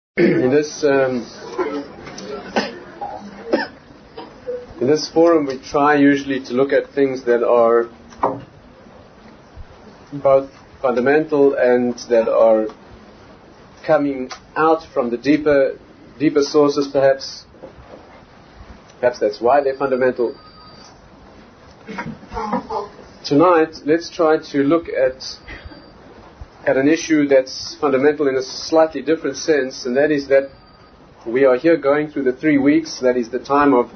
In this forum, we try usually to look at things that are both fundamental and that are coming out from the deeper sources, perhaps. Perhaps that's why they're fundamental. Tonight, let's try to look at an issue that's fundamental in a slightly different sense, and that is that we are here going through the 3 weeks. That is the time of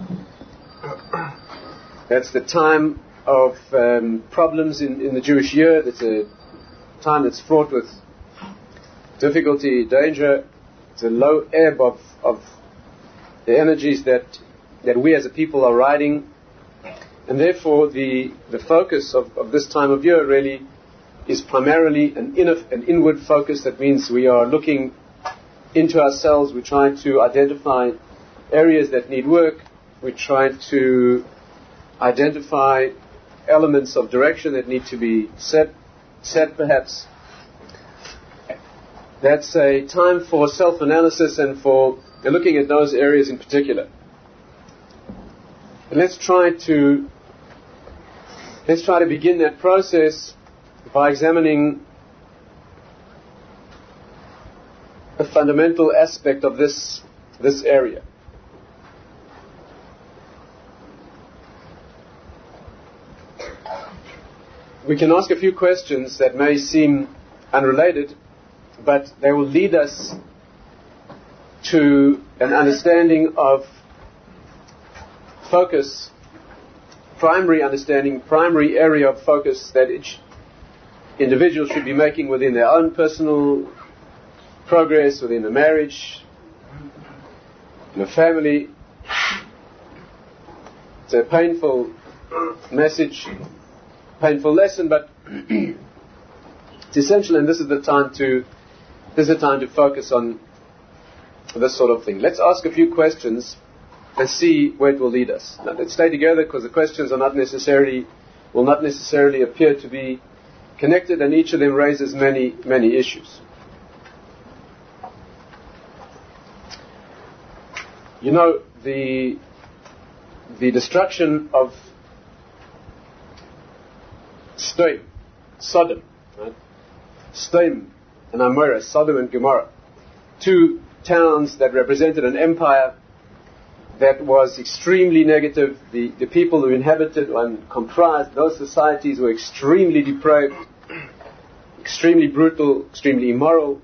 problems in the Jewish year. That's a time that's fraught with difficulty, danger. It's a low ebb of the energies that we as a people are riding, and therefore the focus of this time of year really is primarily an inward focus. That means we are looking into ourselves. We're trying to identify areas that need work. We're trying to identify elements of direction that need to be set perhaps. That's a time for self-analysis and for looking at those areas in particular. And let's try to begin that process by examining a fundamental aspect of this area. We can ask a few questions that may seem unrelated, but they will lead us to an understanding of focus, primary area of focus that each individual should be making within their own personal progress, within a marriage, in a family. It's a painful message, painful lesson, but it's essential, and this is the time to focus on this sort of thing. Let's ask a few questions and see where it will lead us. Now, let's stay together, because the questions will not necessarily appear to be connected, and each of them raises many issues. You know, the destruction of Sodom, right? Sodom and Amorah, Sodom and Gomorrah, two towns that represented an empire that was extremely negative. The people who inhabited and comprised those societies were extremely depraved, extremely brutal, extremely immoral.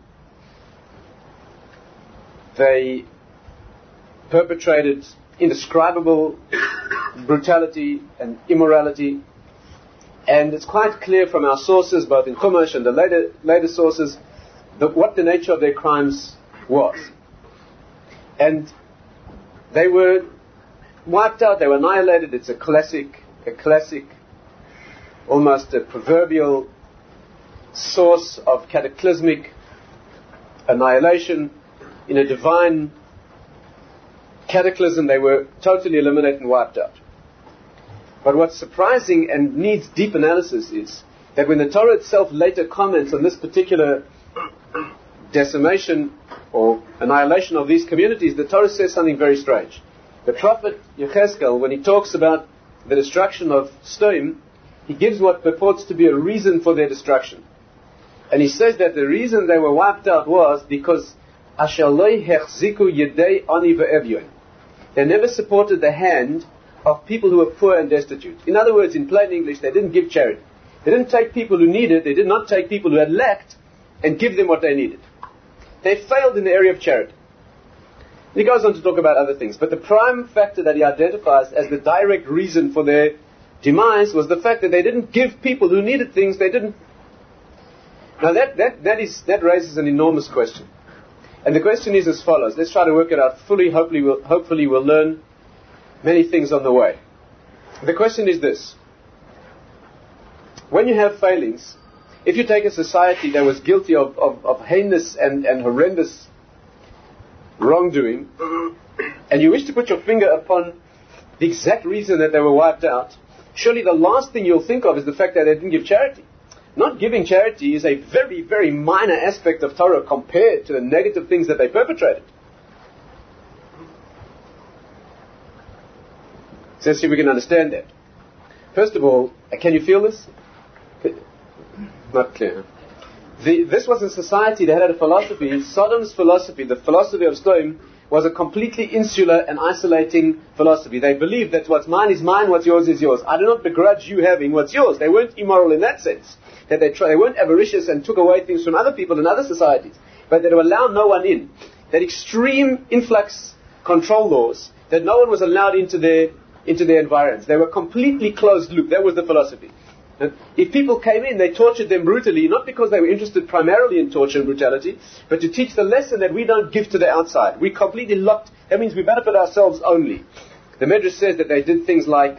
They perpetrated indescribable brutality and immorality. And it's quite clear from our sources, both in Chumash and the later sources, what the nature of their crimes was. And they were wiped out, they were annihilated. It's a classic, almost a proverbial source of cataclysmic annihilation. In a divine cataclysm, they were totally eliminated and wiped out. But what's surprising and needs deep analysis is that when the Torah itself later comments on this particular decimation or annihilation of these communities, the Torah says something very strange. The prophet Yechezkel, when he talks about the destruction of Sodom, he gives what purports to be a reason for their destruction. And he says that the reason they were wiped out was because Asher lo hechziku yedei ani ve'evyon. They never supported the hand of people who were poor and destitute. In other words, in plain English, they didn't give charity. They didn't take people who needed, they did not take people who had lacked and give them what they needed. They failed in the area of charity. He goes on to talk about other things, but the prime factor that he identifies as the direct reason for their demise was the fact that they didn't give people who needed things, they didn't. Now that raises an enormous question. And the question is as follows. Let's try to work it out fully. Hopefully we'll learn many things on the way. The question is this. When you have failings, if you take a society that was guilty of heinous and horrendous wrongdoing, and you wish to put your finger upon the exact reason that they were wiped out, surely the last thing you'll think of is the fact that they didn't give charity. not giving charity is a very, very minor aspect of Torah compared to the negative things that they perpetrated. So let's see if we can understand that. First of all, can you feel this? Not clear. This was a society that had a philosophy. Sodom's philosophy, the philosophy of Sodom, was a completely insular and isolating philosophy. They believed that what's mine is mine, what's yours is yours. I do not begrudge you having what's yours. They weren't immoral in that sense. That they weren't avaricious and took away things from other people in other societies. But they would allow no one in. That extreme influx control laws, that no one was allowed into their environments. They were completely closed loop. That was the philosophy. If people came in, they tortured them brutally, not because they were interested primarily in torture and brutality, but to teach the lesson that we don't give to the outside. We completely locked. That means we benefit ourselves only. The Medrash says that they did things like,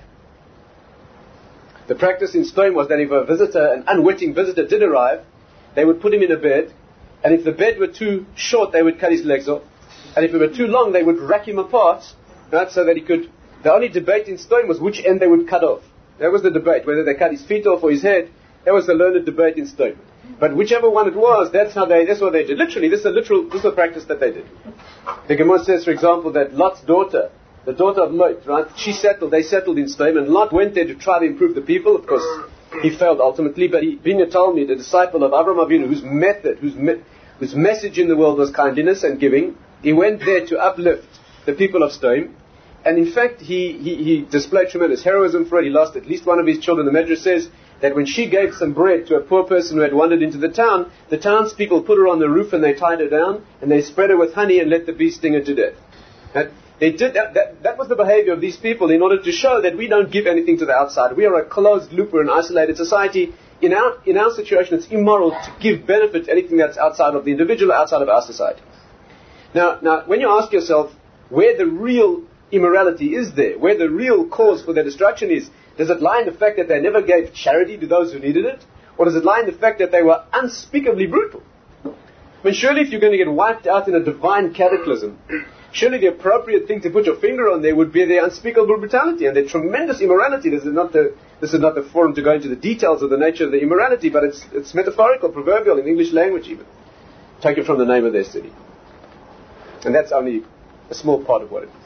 the practice in Sodom was that if a visitor, an unwitting visitor did arrive, they would put him in a bed, and if the bed were too short, they would cut his legs off, and if it were too long, they would rack him apart, right, so that he could. The only debate in Sodom was which end they would cut off. That was the debate, whether they cut his feet off or his head. That was the learned debate in Sodom. But whichever one it was, that's what they did. Literally, this is a practice that they did. The Gemara says, for example, that Lot's daughter, the daughter of Lot, right, they settled in Sodom, and Lot went there to try to improve the people. Of course, he failed ultimately, but Binya told me, the disciple of Avraham Avinu, whose message in the world was kindliness and giving, he went there to uplift the people of Sodom. And in fact, he displayed tremendous heroism for it. He lost at least one of his children. The Medrash says that when she gave some bread to a poor person who had wandered into the townspeople put her on the roof and they tied her down and they spread her with honey and let the bee sting her to death. They did that was the behavior of these people in order to show that we don't give anything to the outside. We are a closed loop, we're an isolated society. In our situation, it's immoral to give benefit to anything that's outside of the individual, outside of our society. Now, when you ask yourself where the real immorality is there, where the real cause for their destruction is, does it lie in the fact that they never gave charity to those who needed it? Or does it lie in the fact that they were unspeakably brutal? I mean, surely if you're going to get wiped out in a divine cataclysm, surely the appropriate thing to put your finger on there would be their unspeakable brutality and their tremendous immorality. This is not the forum to go into the details of the nature of the immorality, but it's metaphorical, proverbial in the English language even. Take it from the name of their city. And that's only a small part of what it is.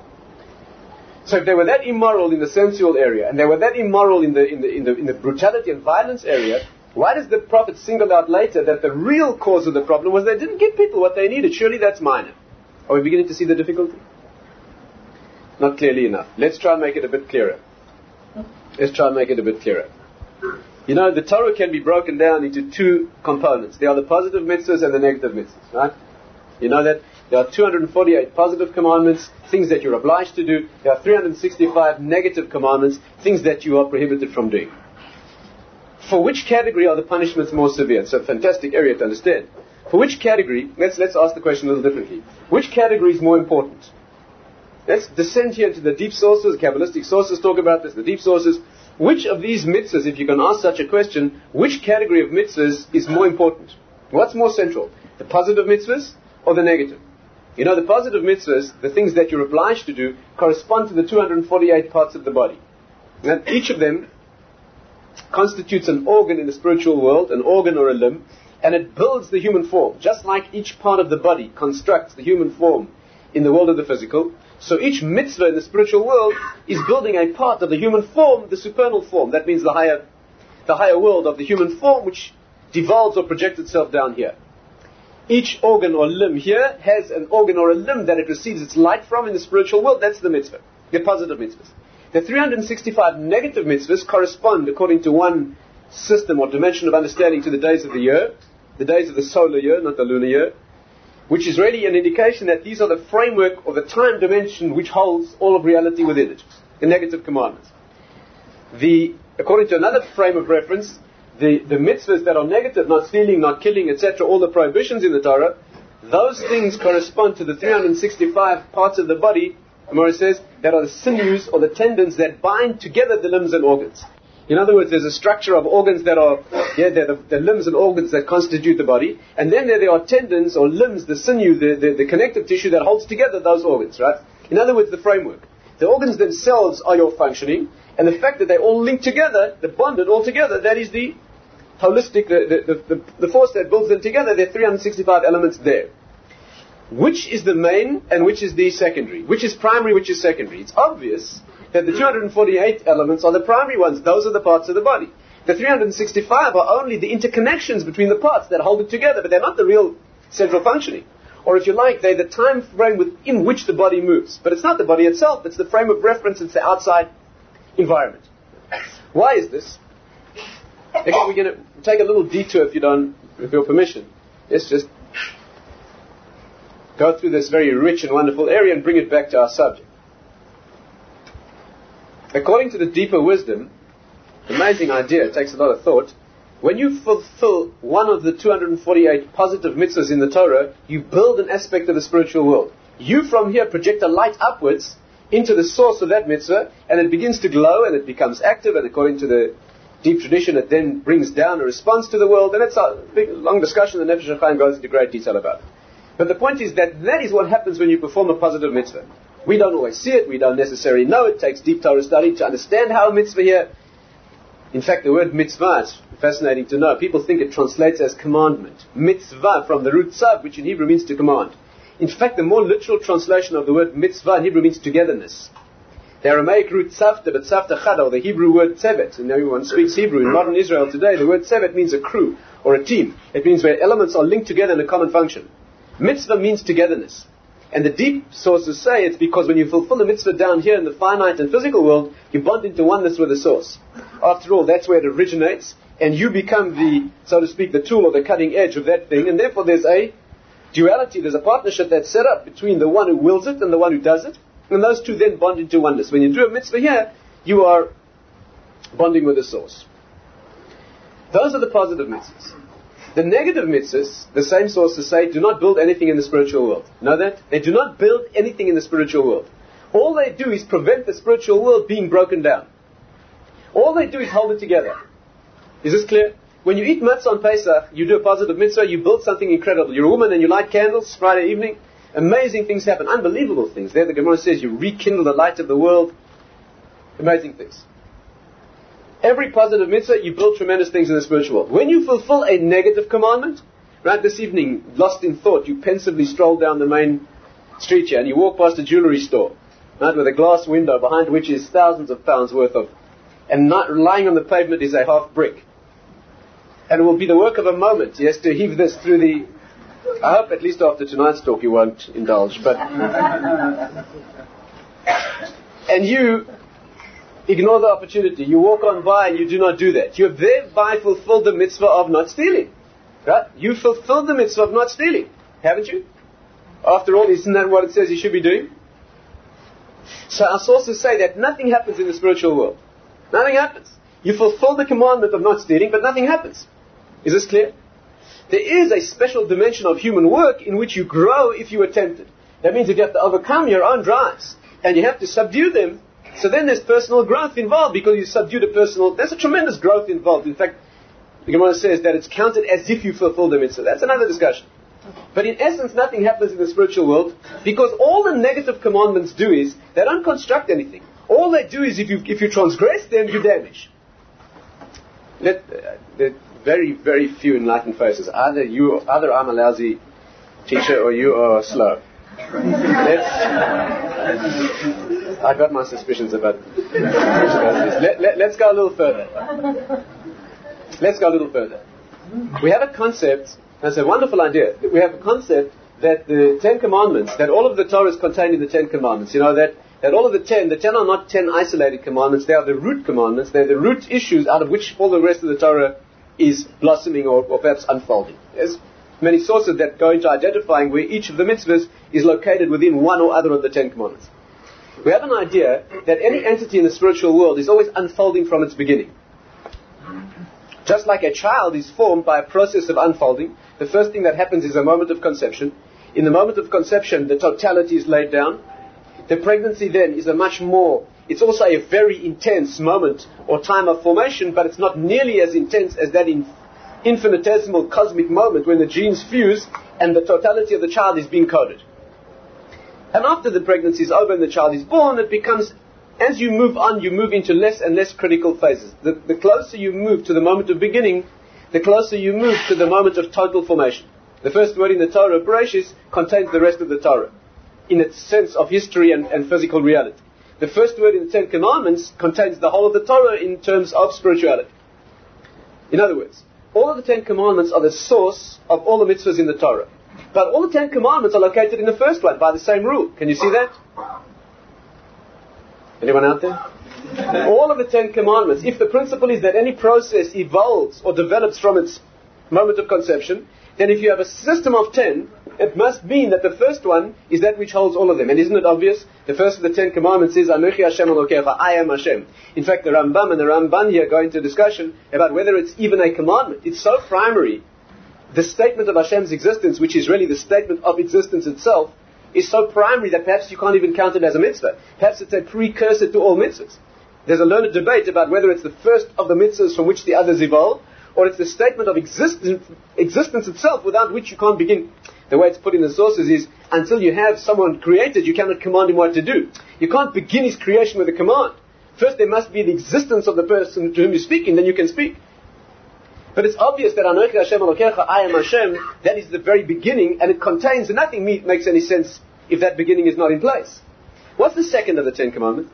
So if they were that immoral in the sensual area, and they were that immoral in the brutality and violence area, why does the Prophet single out later that the real cause of the problem was they didn't give people what they needed? Surely that's minor. Are we beginning to see the difficulty? Not clearly enough. Let's try and make it a bit clearer. You know, the Torah can be broken down into two components. There are the positive mitzvahs and the negative mitzvahs, right? You know that? There are 248 positive commandments, things that you're obliged to do. There are 365 negative commandments, things that you are prohibited from doing. For which category are the punishments more severe? It's a fantastic area to understand. For which category, let's ask the question a little differently. Which category is more important? Let's descend here into the deep sources. Kabbalistic sources talk about this, the deep sources. Which of these mitzvahs, if you can ask such a question, which category of mitzvahs is more important? What's more central? The positive mitzvahs or the negative? You know, the positive mitzvahs, the things that you're obliged to do, correspond to the 248 parts of the body. And each of them constitutes an organ in the spiritual world, an organ or a limb, and it builds the human form. Just like each part of the body constructs the human form in the world of the physical, so each mitzvah in the spiritual world is building a part of the human form, the supernal form. That means the higher world of the human form, which devolves or projects itself down here. Each organ or limb here has an organ or a limb that it receives its light from in the spiritual world. That's the mitzvah, the positive mitzvahs. The 365 negative mitzvahs correspond, according to one system or dimension of understanding, to the days of the year, the days of the solar year, not the lunar year, which is really an indication that these are the framework or the time dimension which holds all of reality within it, the negative commandments. According to another frame of reference, the mitzvahs that are negative, not stealing, not killing, etc., all the prohibitions in the Torah, those things correspond to the 365 parts of the body, Gemara says, that are the sinews or the tendons that bind together the limbs and organs. In other words, there's a structure of organs that are, they're the limbs and organs that constitute the body, and then there are tendons or limbs, the sinew, the connective tissue that holds together those organs, right? In other words, the framework. The organs themselves are your functioning, and the fact that they all link together, they're bonded all together, that is the holistic, the force that builds them together, there are 365 elements there. Which is the main and which is the secondary? Which is primary, which is secondary? It's obvious that the 248 elements are the primary ones. Those are the parts of the body. The 365 are only the interconnections between the parts that hold it together, but they're not the real central functioning. Or if you like, they're the time frame within which the body moves. But it's not the body itself, it's the frame of reference, it's the outside environment. Why is this? Again, we're going to take a little detour with your permission. Let's just go through this very rich and wonderful area and bring it back to our subject. According to the deeper wisdom, amazing idea, it takes a lot of thought. When you fulfill one of the 248 positive mitzvahs in the Torah, you build an aspect of the spiritual world. You from here project a light upwards into the source of that mitzvah, and it begins to glow and it becomes active, and according to the deep tradition, it then brings down a response to the world, and it's a big, long discussion, the Nefesh HaChaim goes into great detail about it. But the point is that is what happens when you perform a positive mitzvah. We don't always see it, we don't necessarily know it. It takes deep Torah study to understand how a mitzvah here. In fact, the word mitzvah is fascinating to know. People think it translates as commandment. Mitzvah from the root tzav, which in Hebrew means to command. In fact, the more literal translation of the word mitzvah in Hebrew means togetherness. The Aramaic root tzavta, but tzavta chada, or the Hebrew word tzevet. And everyone speaks Hebrew. In modern Israel today, the word tzevet means a crew or a team. It means where elements are linked together in a common function. Mitzvah means togetherness. And the deep sources say it's because when you fulfill the mitzvah down here in the finite and physical world, you bond into oneness with the source. After all, that's where it originates, and you become the, so to speak, the tool or the cutting edge of that thing, and therefore there's a duality, there's a partnership that's set up between the one who wills it and the one who does it, and those two then bond into oneness. When you do a mitzvah here, you are bonding with the source. Those are the positive mitzvahs. The negative mitzvahs, the same sources say, do not build anything in the spiritual world. Know that? They do not build anything in the spiritual world. All they do is prevent the spiritual world being broken down. All they do is hold it together. Is this clear? When you eat matzah on Pesach, you do a positive mitzvah, you build something incredible. You're a woman and you light candles Friday evening. Amazing things happen. Unbelievable things. There the Gemara says you rekindle the light of the world. Amazing things. Every positive mitzvah, you build tremendous things in the spiritual world. When you fulfill a negative commandment, right, this evening, lost in thought, you pensively stroll down the main street here and you walk past a jewelry store, right, with a glass window behind which is thousands of pounds worth of, and not lying on the pavement is a half brick. And it will be the work of a moment, yes, to heave this through the, I hope at least after tonight's talk you won't indulge, but, and you ignore the opportunity. You walk on by and you do not do that. You have thereby fulfilled the mitzvah of not stealing. Right? You fulfilled the mitzvah of not stealing. Haven't you? After all, isn't that what it says you should be doing? So our sources say that nothing happens in the spiritual world. Nothing happens. You fulfill the commandment of not stealing, but nothing happens. Is this clear? There is a special dimension of human work in which you grow if you are tempted. That means that you have to overcome your own drives. And you have to subdue them. So then there's personal growth involved because you subdue the personal. There's a tremendous growth involved. In fact, the Gemara says that it's counted as if you fulfill the mitzvah. That's another discussion. But in essence, nothing happens in the spiritual world because all the negative commandments do is they don't construct anything. All they do is if you transgress them, you damage. There are very, very few enlightened faces. Either I'm a lousy teacher or you are slow. I got my suspicions about let's go a little further. Let's go a little further. We have a concept, that's a wonderful idea. We have a concept that the Ten Commandments, that all of the Torah is contained in the Ten Commandments. You know, that all of the ten are not 10 isolated commandments, they are the root commandments, they're the root issues out of which all the rest of the Torah is blossoming or perhaps unfolding. There's many sources that go into identifying where each of the mitzvahs is located within one or other of the Ten Commandments. We have an idea that any entity in the spiritual world is always unfolding from its beginning. Just like a child is formed by a process of unfolding, the first thing that happens is a moment of conception. In the moment of conception, the totality is laid down. The pregnancy then is it's also a very intense moment or time of formation, but it's not nearly as intense as that infinitesimal cosmic moment when the genes fuse and the totality of the child is being coded. And after the pregnancy is over and the child is born, it becomes, as you move on, you move into less and less critical phases. The closer you move to the moment of beginning, the closer you move to the moment of total formation. The first word in the Torah, Bereshis, contains the rest of the Torah, in its sense of history and physical reality. The first word in the Ten Commandments contains the whole of the Torah in terms of spirituality. In other words, all of the Ten Commandments are the source of all the mitzvahs in the Torah. But all the Ten Commandments are located in the first one by the same rule. Can you see that? Anyone out there? All of the Ten Commandments, if the principle is that any process evolves or develops from its moment of conception, then if you have a system of 10, it must mean that the first one is that which holds all of them. And isn't it obvious? The first of the Ten Commandments is, Anochi Hashem Elokecha, I am Hashem. In fact, the Rambam and the Ramban here go into a discussion about whether it's even a commandment. It's so primary. The statement of Hashem's existence, which is really the statement of existence itself, is so primary that perhaps you can't even count it as a mitzvah. Perhaps it's a precursor to all mitzvahs. There's a learned debate about whether it's the first of the mitzvahs from which the others evolve, or it's the statement of existence itself without which you can't begin. The way it's put in the sources is, until you have someone created, you cannot command him what to do. You can't begin his creation with a command. First there must be the existence of the person to whom you're speaking, then you can speak. But it's obvious that Anochi Hashem Elokecha, I am Hashem, that is the very beginning, and it contains, and nothing makes any sense if that beginning is not in place. What's the second of the Ten Commandments?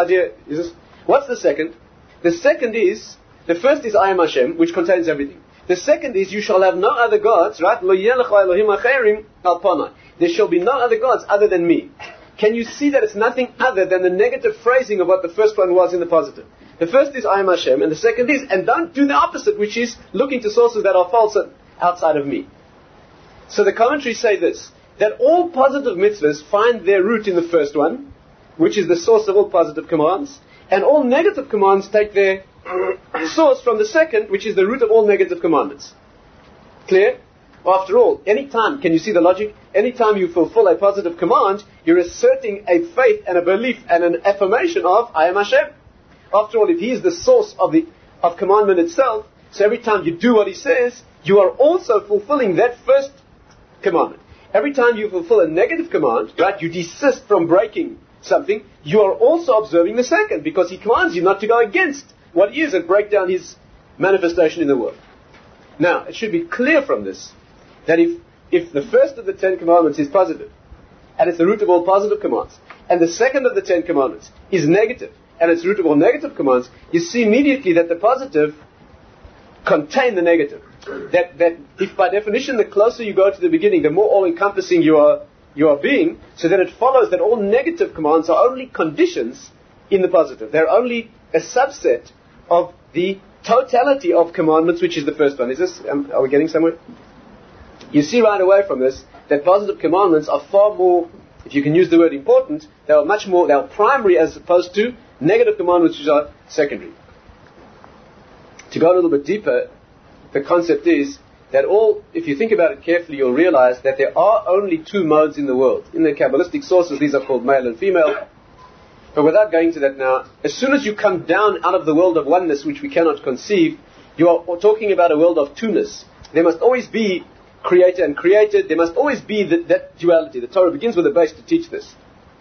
What's the second? The second is, the first is I am Hashem, which contains everything. The second is, you shall have no other gods, right? Lo yeh lecha Elohim acherim al panai. There shall be no other gods other than me. Can you see that it's nothing other than the negative phrasing of what the first one was in the positive? The first is I am Hashem, and the second is, and don't do the opposite, which is looking to sources that are false and outside of me. So the commentaries say this, that all positive mitzvahs find their root in the first one, which is the source of all positive commands, and all negative commands take their source from the second, which is the root of all negative commandments. Clear? After all, anytime, can you see the logic? Anytime you fulfill a positive command, you're asserting a faith and a belief and an affirmation of I am Hashem. After all, if He is the source of commandment itself, so every time you do what He says, you are also fulfilling that first commandment. Every time you fulfill a negative command, right, you desist from breaking something, you are also observing the second, because He commands you not to go against what He is and break down His manifestation in the world. Now, it should be clear from this that if the first of the Ten Commandments is positive, and it's the root of all positive commands, and the second of the Ten Commandments is negative, and it's the root of all negative commands, you see immediately that the positive contain the negative. That if by definition the closer you go to the beginning, the more all-encompassing you are being, so that it follows that all negative commands are only conditions in the positive. They're only a subset of the totality of commandments, which is the first one. Is this? Are we getting somewhere? You see right away from this that positive commandments are far more, if you can use the word important, they are primary as opposed to negative commandments which are secondary. To go a little bit deeper, the concept is that if you think about it carefully, you'll realize that there are only two modes in the world. In the Kabbalistic sources, these are called male and female. But without going to that now, as soon as you come down out of the world of oneness, which we cannot conceive, you are talking about a world of two-ness. There must always be creator and created. There must always be that duality. The Torah begins with a base to teach this.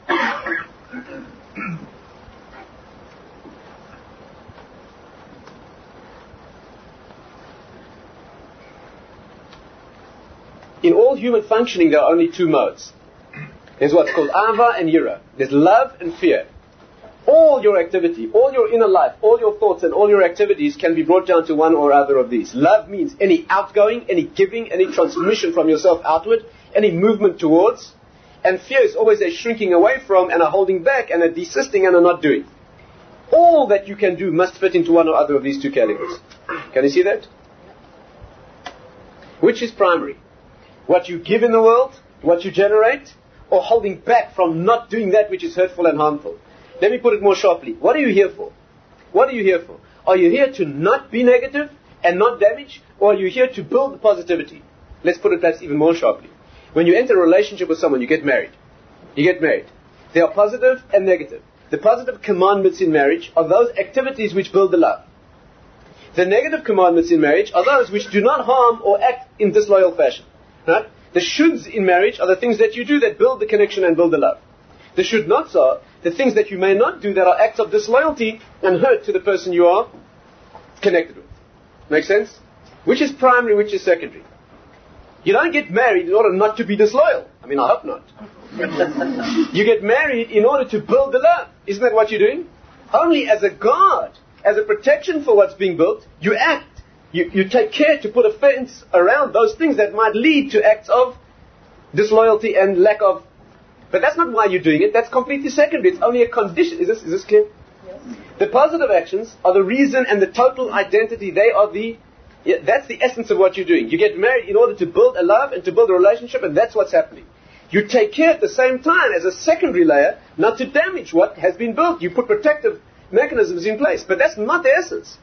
In all human functioning, there are only two modes. There's what's called Ava and Yira. There's love and fear. All your activity, all your inner life, all your thoughts and all your activities can be brought down to one or other of these. Love means any outgoing, any giving, any transmission from yourself outward, any movement towards. And fear is always a shrinking away from and a holding back and a desisting and a not doing. All that you can do must fit into one or other of these two categories. Can you see that? Which is primary? What you give in the world, what you generate, or holding back from not doing that which is hurtful and harmful? Let me put it more sharply. What are you here for? What are you here for? Are you here to not be negative and not damage, or are you here to build positivity? Let's put it perhaps even more sharply. When you enter a relationship with someone, you get married. There are positive and negative. The positive commandments in marriage are those activities which build the love. The negative commandments in marriage are those which do not harm or act in disloyal fashion. Right? The shoulds in marriage are the things that you do that build the connection and build the love. The should nots are the things that you may not do that are acts of disloyalty and hurt to the person you are connected with. Make sense? Which is primary, which is secondary? You don't get married in order not to be disloyal. I mean, I hope not. You get married in order to build the love. Isn't that what you're doing? Only as a guard, as a protection for what's being built, you act. You take care to put a fence around those things that might lead to acts of disloyalty and lack of. But that's not why you're doing it. That's completely secondary. It's only a condition. Is this clear? Yes. The positive actions are the reason and the total identity. They are that's the essence of what you're doing. You get married in order to build a love and to build a relationship, and that's what's happening. You take care at the same time as a secondary layer not to damage what has been built. You put protective mechanisms in place, but that's not the essence.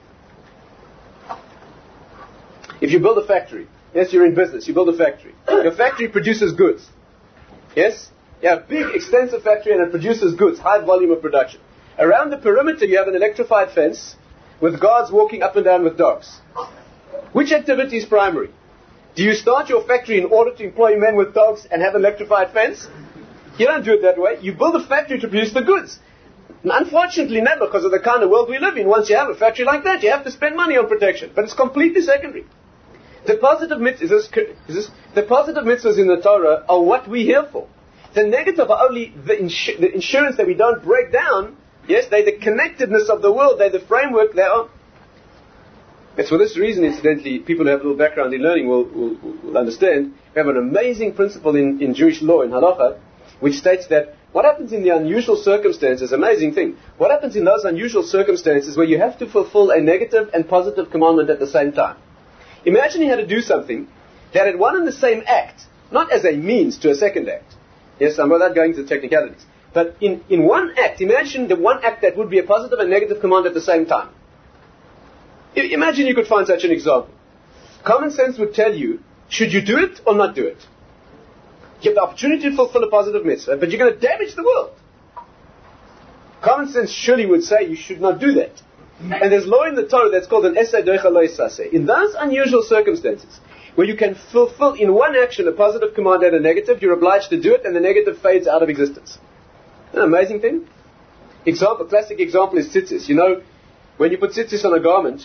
If you build a factory, yes, you're in business, you build a factory. Your factory produces goods. Yes? You have a big, extensive factory and it produces goods, high volume of production. Around the perimeter you have an electrified fence with guards walking up and down with dogs. Which activity is primary? Do you start your factory in order to employ men with dogs and have an electrified fence? You don't do it that way. You build a factory to produce the goods. And unfortunately, never, because of the kind of world we live in. Once you have a factory like that, you have to spend money on protection. But it's completely secondary. The positive mitzvahs, the positive mitzvahs in the Torah are what we're here for. The negative are only the insurance that we don't break down. Yes, they're the connectedness of the world. They're the framework. They are. It's for this reason, incidentally, people who have a little background in learning will understand. We have an amazing principle in Jewish law, in Halacha, which states that what happens in the unusual circumstances, amazing thing, what happens in those unusual circumstances where you have to fulfill a negative and positive commandment at the same time. Imagine you had to do something that had one and the same act, not as a means to a second act. Yes, I'm without going to the technicalities. But in one act, imagine the one act that would be a positive and negative command at the same time. Imagine you could find such an example. Common sense would tell you, should you do it or not do it? You have the opportunity to fulfill a positive mitzvah, but you're going to damage the world. Common sense surely would say you should not do that. And there's law in the Torah that's called an esay doicha lo yisaseh. In those unusual circumstances, where you can fulfill in one action a positive command and a negative, you're obliged to do it, and the negative fades out of existence. An amazing thing. Classic example is tzitzis. You know, when you put tzitzis on a garment,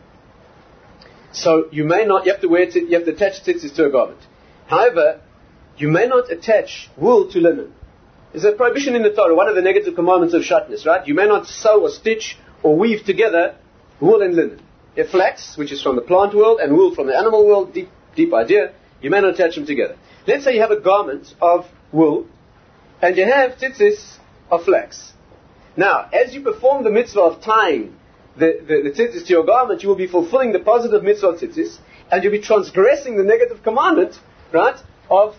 so you have to attach tzitzis to a garment. However, you may not attach wool to linen. There's a prohibition in the Torah, one of the negative commandments of shatnez, right? You may not sew or stitch or weave together wool and linen. If flax, which is from the plant world, and wool from the animal world, deep idea, you may not attach them together. Let's say you have a garment of wool, and you have tzitzis of flax. Now, as you perform the mitzvah of tying the tzitzis to your garment, you will be fulfilling the positive mitzvah of tzitzis, and you'll be transgressing the negative commandment, right, of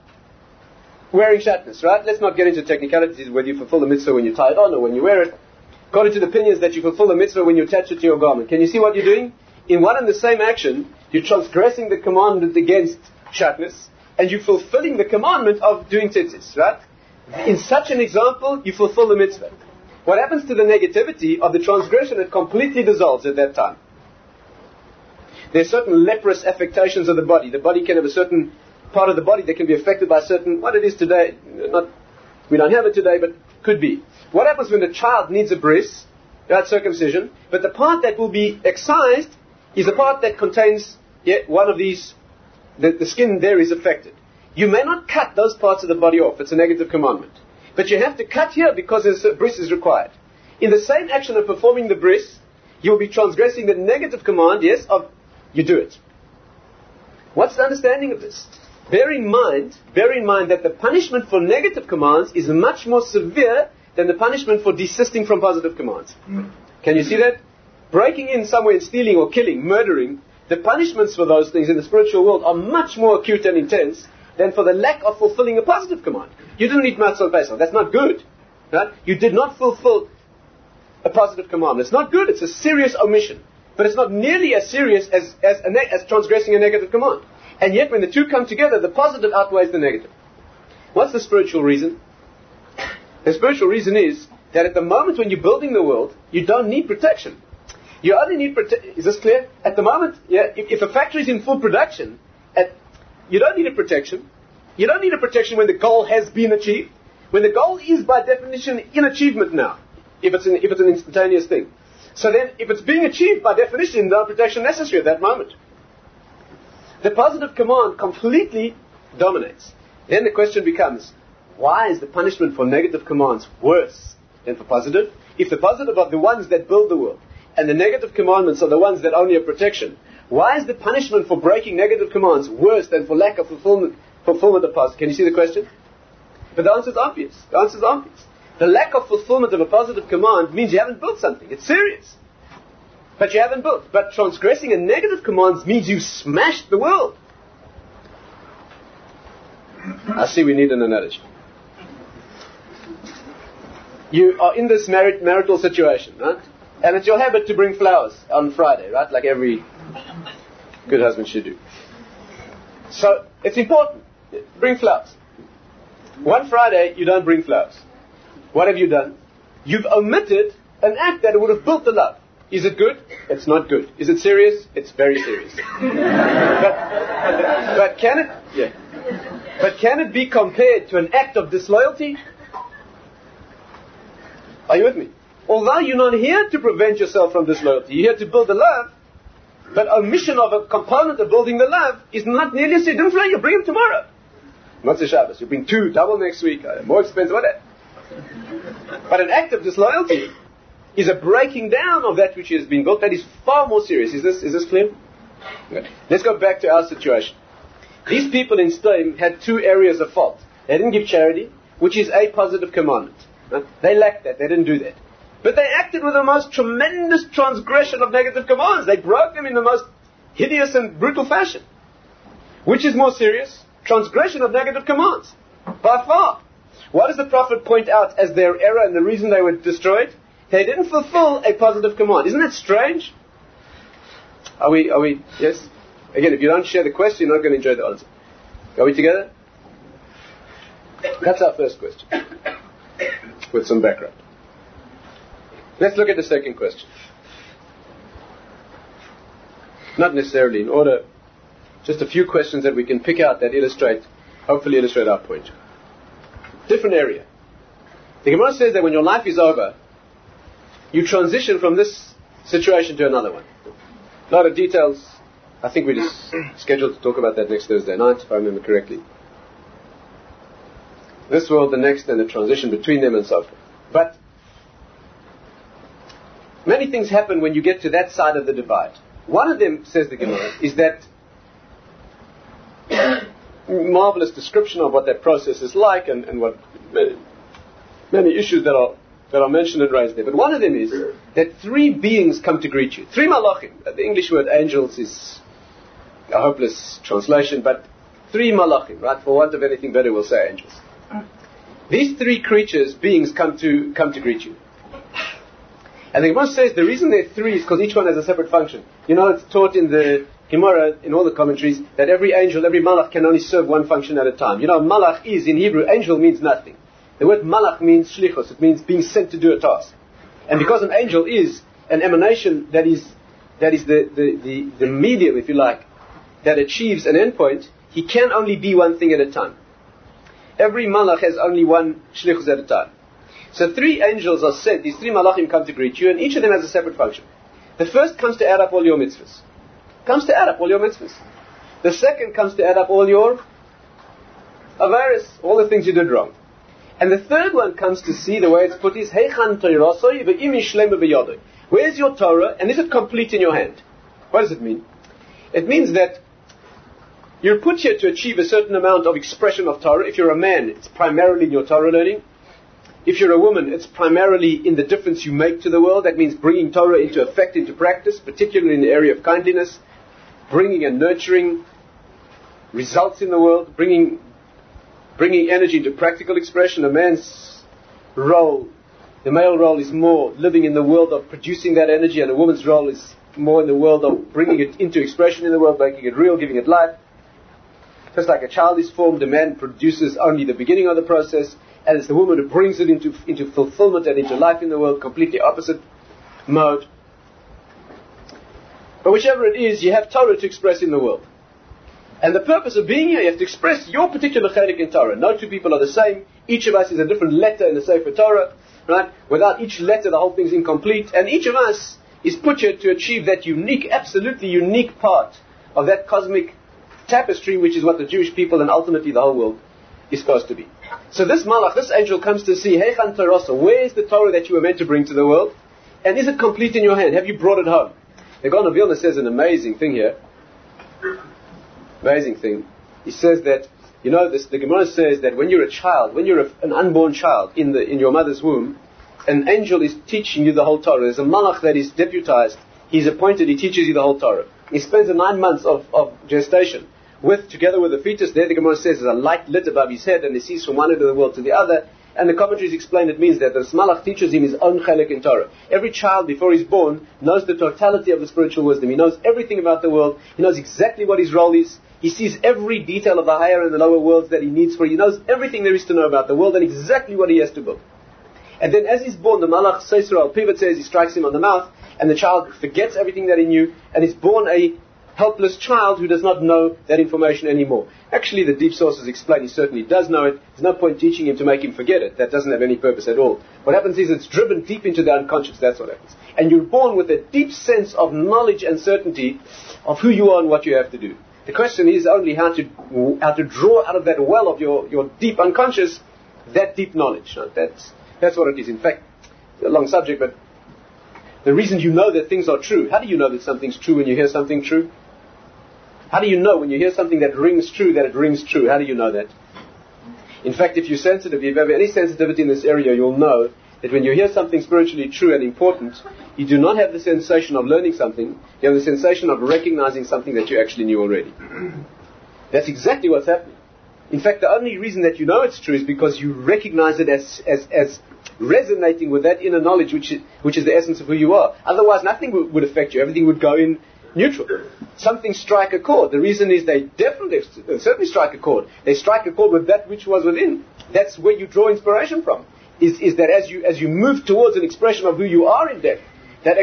wearing shatnez, right? Let's not get into technicalities whether you fulfill the mitzvah when you tie it on or when you wear it. According to the opinions that you fulfill the mitzvah when you attach it to your garment. Can you see what you're doing? In one and the same action, you're transgressing the commandment against shatnez, and you're fulfilling the commandment of doing tzitzis, right? In such an example, you fulfill the mitzvah. What happens to the negativity of the transgression? It completely dissolves at that time. There are certain leprous affectations of the body. The body can have a certain part of the body that can be affected by certain, what it is today, we don't have it today, but could be. What happens when a child needs a bris, right, circumcision, but the part that will be excised is a part that contains one of these, the skin there is affected. You may not cut those parts of the body off, it's a negative commandment. But you have to cut here because a bris is required. In the same action of performing the bris, you will be transgressing the negative command, yes, of you do it. What's the understanding of this? Bear in mind that the punishment for negative commands is much more severe than the punishment for desisting from positive commands. Can you see that? Breaking in somewhere and stealing or killing, murdering, the punishments for those things in the spiritual world are much more acute and intense than for the lack of fulfilling a positive command. You didn't eat matzah Pesach. That's not good. Right? You did not fulfill a positive command. It's not good. It's a serious omission. But it's not nearly as serious as transgressing a negative command. And yet when the two come together, the positive outweighs the negative. What's the spiritual reason? The spiritual reason is that at the moment when you're building the world, you don't need protection. You only need protection. Is this clear? At the moment, if a factory is in full production, you don't need a protection. You don't need a protection when the goal has been achieved. When the goal is by definition in achievement now, if it's an instantaneous thing. So then, if it's being achieved by definition, no protection necessary at that moment. The positive command completely dominates. Then the question becomes, why is the punishment for negative commands worse than for positive? If the positive are the ones that build the world, and the negative commandments are the ones that only are protection, why is the punishment for breaking negative commands worse than for lack of fulfillment of positive? Can you see the question? But the answer is obvious. The lack of fulfillment of a positive command means you haven't built something. It's serious. But you haven't built. But transgressing a negative command means you smashed the world. I see we need an analogy. You are in this marital situation, right? And it's your habit to bring flowers on Friday, right? Like every good husband should do. So, it's important. Bring flowers. One Friday, you don't bring flowers. What have you done? You've omitted an act that would have built the love. Is it good? It's not good. Is it serious? It's very serious. but can it? Yeah. But can it be compared to an act of disloyalty? Are you with me? Although you're not here to prevent yourself from disloyalty, you're here to build the love, but omission of a component of building the love is not nearly as significant. You bring them tomorrow. Not the Shabbos. You bring 2, double next week, more expensive, whatever. But an act of disloyalty is a breaking down of that which has been built that is far more serious. Is this clear? Okay. Let's go back to our situation. These people in Sodom had 2 areas of fault. They didn't give charity, which is a positive commandment. Right? They lacked that. They didn't do that. But they acted with the most tremendous transgression of negative commands. They broke them in the most hideous and brutal fashion. Which is more serious? Transgression of negative commands. By far. What does the Prophet point out as their error and the reason they were destroyed? They didn't fulfill a positive command. Isn't that strange? Are we, yes? Again, if you don't share the question, you're not going to enjoy the answer. Are we together? That's our first question. With some background. Let's look at the second question. Not necessarily in order, just a few questions that we can pick out that hopefully illustrate our point. Different area. The Gemara says that when your life is over, you transition from this situation to another one. A lot of details. I think we're just scheduled to talk about that next Thursday night, if I remember correctly. This world, the next, and the transition between them and so forth. But many things happen when you get to that side of the divide. One of them, says the Gemara, is that marvelous description of what that process is like and what many issues that are mentioned and raised there. But one of them is that 3 beings come to greet you. 3 malachim. The English word angels is a hopeless translation, but 3 malachim, right? For want of anything better, we'll say angels. These 3 creatures, beings, come to greet you. And the Gemara says the reason there are 3 is because each one has a separate function. You know, it's taught in the Gemara, in all the commentaries, that every angel, every malach can only serve one function at a time. You know, malach is, in Hebrew, angel means nothing. The word malach means shlichus. It means being sent to do a task. And because an angel is an emanation that is the medium, if you like, that achieves an endpoint, he can only be one thing at a time. Every malach has only one shlichus at a time. So 3 angels are sent, these 3 malachim come to greet you, and each of them has a separate function. The first comes to add up all your mitzvahs. The second comes to add up all your avaris, all the things you did wrong. And the third one comes to see, the way it's put is, Heichan Torasoi ve'im ishlema b'yodoi. Where's your Torah, and is it complete in your hand? What does it mean? It means that you're put here to achieve a certain amount of expression of Torah. If you're a man, it's primarily in your Torah learning. If you're a woman, it's primarily in the difference you make to the world. That means bringing Torah into effect, into practice, particularly in the area of kindliness, bringing and nurturing results in the world, bringing energy into practical expression. A man's role, the male role, is more living in the world of producing that energy, and a woman's role is more in the world of bringing it into expression in the world, making it real, giving it life. Just like a child is formed, a man produces only the beginning of the process, and it's the woman who brings it into fulfillment and into life in the world, completely opposite mode. But whichever it is, you have Torah to express in the world. And the purpose of being here, you have to express your particular chelik in Torah. No 2 people are the same. Each of us is a different letter in the Sefer Torah, right? Without each letter, the whole thing's incomplete. And each of us is put here to achieve that unique, absolutely unique part of that cosmic tapestry, which is what the Jewish people and ultimately the whole world is supposed to be. So this malach, this angel comes to see, Heichan Torah, where is the Torah that you were meant to bring to the world? And is it complete in your hand? Have you brought it home? The Gaon of Vilna says an amazing thing here. Amazing thing. He says that, the Gemara says that when you're a child, when you're an unborn child in your mother's womb, an angel is teaching you the whole Torah. There's a malach that is deputized. He's appointed, he teaches you the whole Torah. He spends the 9 months of gestation together with the fetus. There the Gemara says there's a light lit above his head and he sees from one end of the world to the other. And the commentaries explain it means that the malach teaches him his own chelek in Torah. Every child before he's born knows the totality of the spiritual wisdom. He knows everything about the world. He knows exactly what his role is. He sees every detail of the higher and the lower worlds that he needs for. He knows everything there is to know about the world and exactly what he has to build. And then as he's born, the malach Seisra Pivot says he strikes him on the mouth, and the child forgets everything that he knew, and is born a helpless child who does not know that information anymore. Actually, the deep sources explain he certainly does know it. There's no point teaching him to make him forget it. That doesn't have any purpose at all. What happens is it's driven deep into the unconscious. That's what happens. And you're born with a deep sense of knowledge and certainty of who you are and what you have to do. The question is only how to draw out of that well of your deep unconscious that deep knowledge. That's what it is. In fact, a long subject, but the reason you know that things are true. How do you know that something's true when you hear something true? How do you know when you hear something that rings true that it rings true? How do you know that? In fact, if you're sensitive, if you have any sensitivity in this area, you'll know that when you hear something spiritually true and important, you do not have the sensation of learning something. You have the sensation of recognizing something that you actually knew already. That's exactly what's happening. In fact, the only reason that you know it's true is because you recognize it as resonating with that inner knowledge, which is the essence of who you are. Otherwise, nothing would affect you. Everything would go in neutral. Something strike a chord. The reason is they certainly strike a chord. They strike a chord with that which was within. That's where you draw inspiration from. Is that as you move towards an expression of who you are in depth,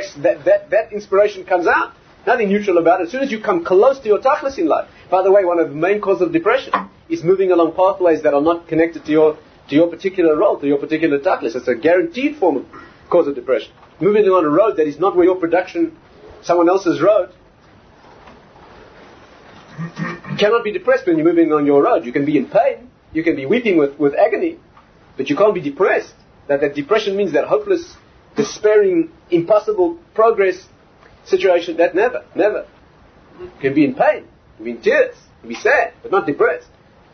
that inspiration comes out. Nothing neutral about it. As soon as you come close to your tachlis in life. By the way, one of the main causes of depression is moving along pathways that are not connected to your particular role, to your particular tachlis. It's a guaranteed form of cause of depression. Moving on a road that is not where your production, someone else's road. You cannot be depressed when you're moving on your road. You can be in pain. You can be weeping with agony. But you can't be depressed. That depression means that hopeless, despairing, impossible progress situation. That never. You can be in pain. You can be in tears. You can be sad, but not depressed.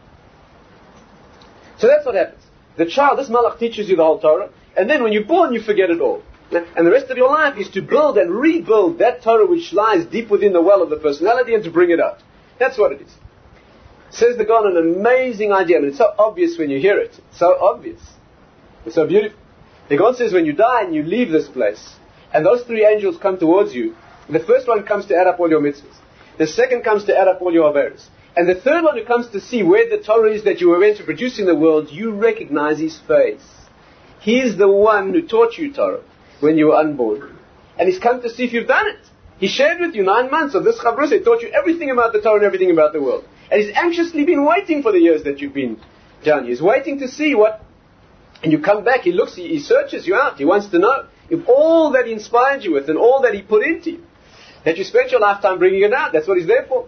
So that's what happens. The child, this malach teaches you the whole Torah, and then when you're born, you forget it all. And the rest of your life is to build and rebuild that Torah which lies deep within the well of the personality and to bring it out. That's what it is. Says the Gaon, an amazing idea. I mean, it's so obvious when you hear it. It's so obvious. It's so beautiful. The Gaon says when you die and you leave this place, and those three angels come towards you, the first one comes to add up all your mitzvahs. The second comes to add up all your averos. And the third one who comes to see where the Torah is that you were meant to produce in the world, you recognize his face. He's the one who taught you Torah when you were unborn. And he's come to see if you've done it. He shared with you 9 months of this chavrus. He taught you everything about the Torah and everything about the world. And he's anxiously been waiting for the years that you've been down here. He's waiting to see what... And you come back, he searches you out. He wants to know if all that he inspired you with and all that he put into you, that you spent your lifetime bringing it out. That's what he's there for.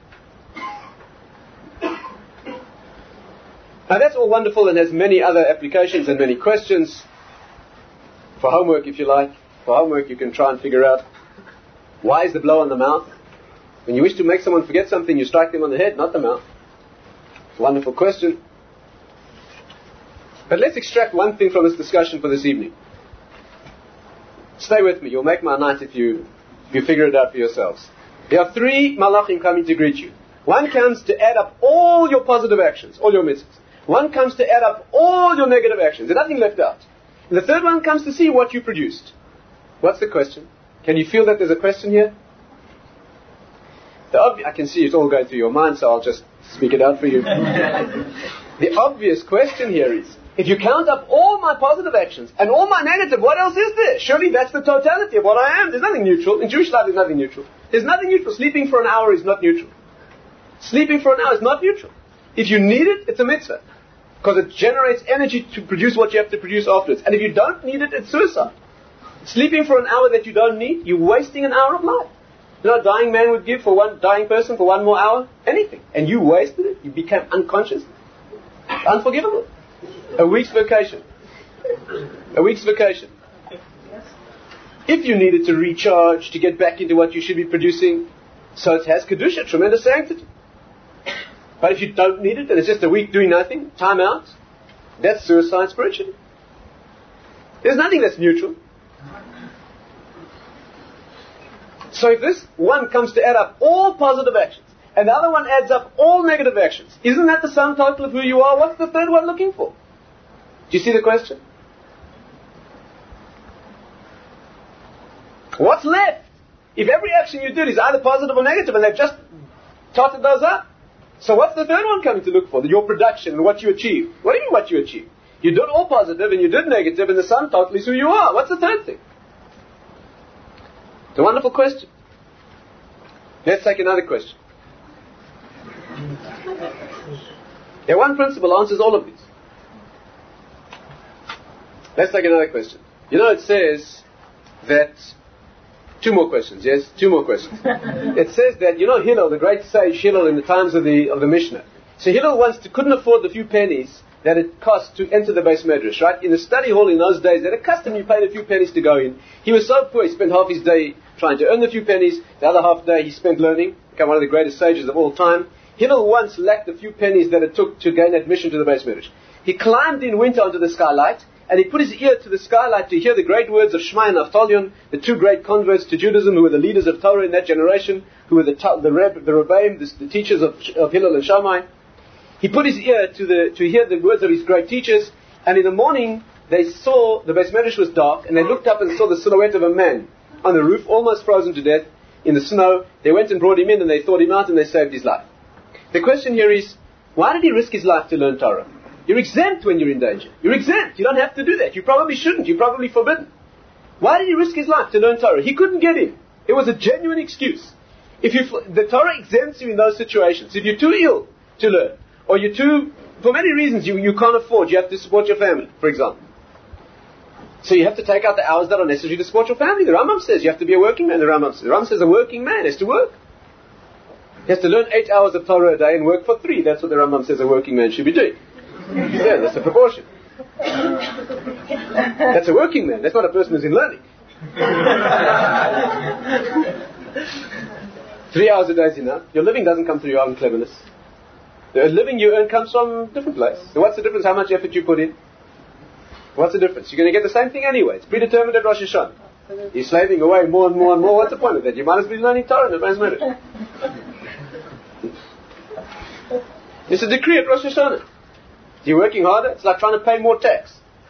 Now that's all wonderful and has many other applications and many questions. For homework, if you like. For homework, you can try and figure out, why is the blow on the mouth? When you wish to make someone forget something, you strike them on the head, not the mouth. It's a wonderful question. But let's extract one thing from this discussion for this evening. Stay with me. You'll make my night if you figure it out for yourselves. There are 3 malachim coming to greet you. One comes to add up all your positive actions, all your mitzvahs. One comes to add up all your negative actions. There's nothing left out. And the third one comes to see what you produced. What's the question? Can you feel that there's a question here? I can see it's all going through your mind, so I'll just speak it out for you. The obvious question here is, if you count up all my positive actions and all my negative, what else is there? Surely that's the totality of what I am. There's nothing neutral. In Jewish life, there's nothing neutral. There's nothing neutral. Sleeping for an hour is not neutral. Sleeping for an hour is not neutral. If you need it, it's a mitzvah. Because it generates energy to produce what you have to produce afterwards. And if you don't need it, it's suicide. Sleeping for an hour that you don't need, you're wasting an hour of life. You know, a dying man would give for one dying person for 1 more hour? Anything. And you wasted it. You became unconscious. Unforgivable. A week's vacation. A week's vacation. If you needed to recharge, to get back into what you should be producing, so it has Kedusha, tremendous sanctity. But if you don't need it, and it's just a week doing nothing, time out, that's suicide spiritually. There's nothing that's neutral. So if this one comes to add up all positive actions, and the other one adds up all negative actions, isn't that the sum total of who you are? What's the third one looking for? Do you see the question? What's left? If every action you did is either positive or negative, and they've just totted those up, so what's the third one coming to look for? Your production and what you achieve. What do you mean what you achieve? You did all positive and you did negative, and the sum total is who you are. What's the third thing? It's a wonderful question. Let's take another question. There, one principle answers all of these. Let's take another question. You know, it says that... 2 more questions, yes? 2 more questions. It says that, you know, Hillel, the great sage Hillel in the times of the Mishnah. So Hillel couldn't afford the few pennies that it cost to enter the base medrash, right? In the study hall in those days, they had a custom, you paid a few pennies to go in. He was so poor, he spent half his day trying to earn the few pennies, the other half day he spent learning, became one of the greatest sages of all time. Hillel once lacked the few pennies that it took to gain admission to the base medrash. He climbed in winter onto the skylight, and he put his ear to the skylight to hear the great words of Shema and Naftalion, the 2 great converts to Judaism who were the leaders of Torah in that generation, who were the Rebbeim, the teachers of Hillel and Shammai. He put his ear to hear the words of his great teachers, and in the morning they saw, the Beis Medrash was dark, and they looked up and saw the silhouette of a man on the roof, almost frozen to death in the snow. They went and brought him in, and they thawed him out, and they saved his life. The question here is, why did he risk his life to learn Torah? You're exempt when you're in danger. You're exempt. You don't have to do that. You probably shouldn't. You're probably forbidden. Why did he risk his life to learn Torah? He couldn't get in. It was a genuine excuse. The Torah exempts you in those situations. If you're too ill to learn, or you're too, for many reasons, you can't afford, you have to support your family, for example. So you have to take out the hours that are necessary to support your family. The Rambam says you have to be a working man. The Rambam says a working man has to work. He has to learn 8 hours of Torah a day and work for 3. That's what the Rambam says a working man should be doing. Yeah, that's the proportion. That's a working man. That's not a person who's in learning. 3 hours a day is enough. Your living doesn't come through your own cleverness. The living you earn comes from a different place. So what's the difference? How much effort you put in? What's the difference? You're going to get the same thing anyway. It's predetermined at Rosh Hashanah. You're slaving away more and more and more. What's the point of that? You might as well be learning Torah in the Beis Medrash. It's a decree at Rosh Hashanah. You're working harder, it's like trying to pay more tax.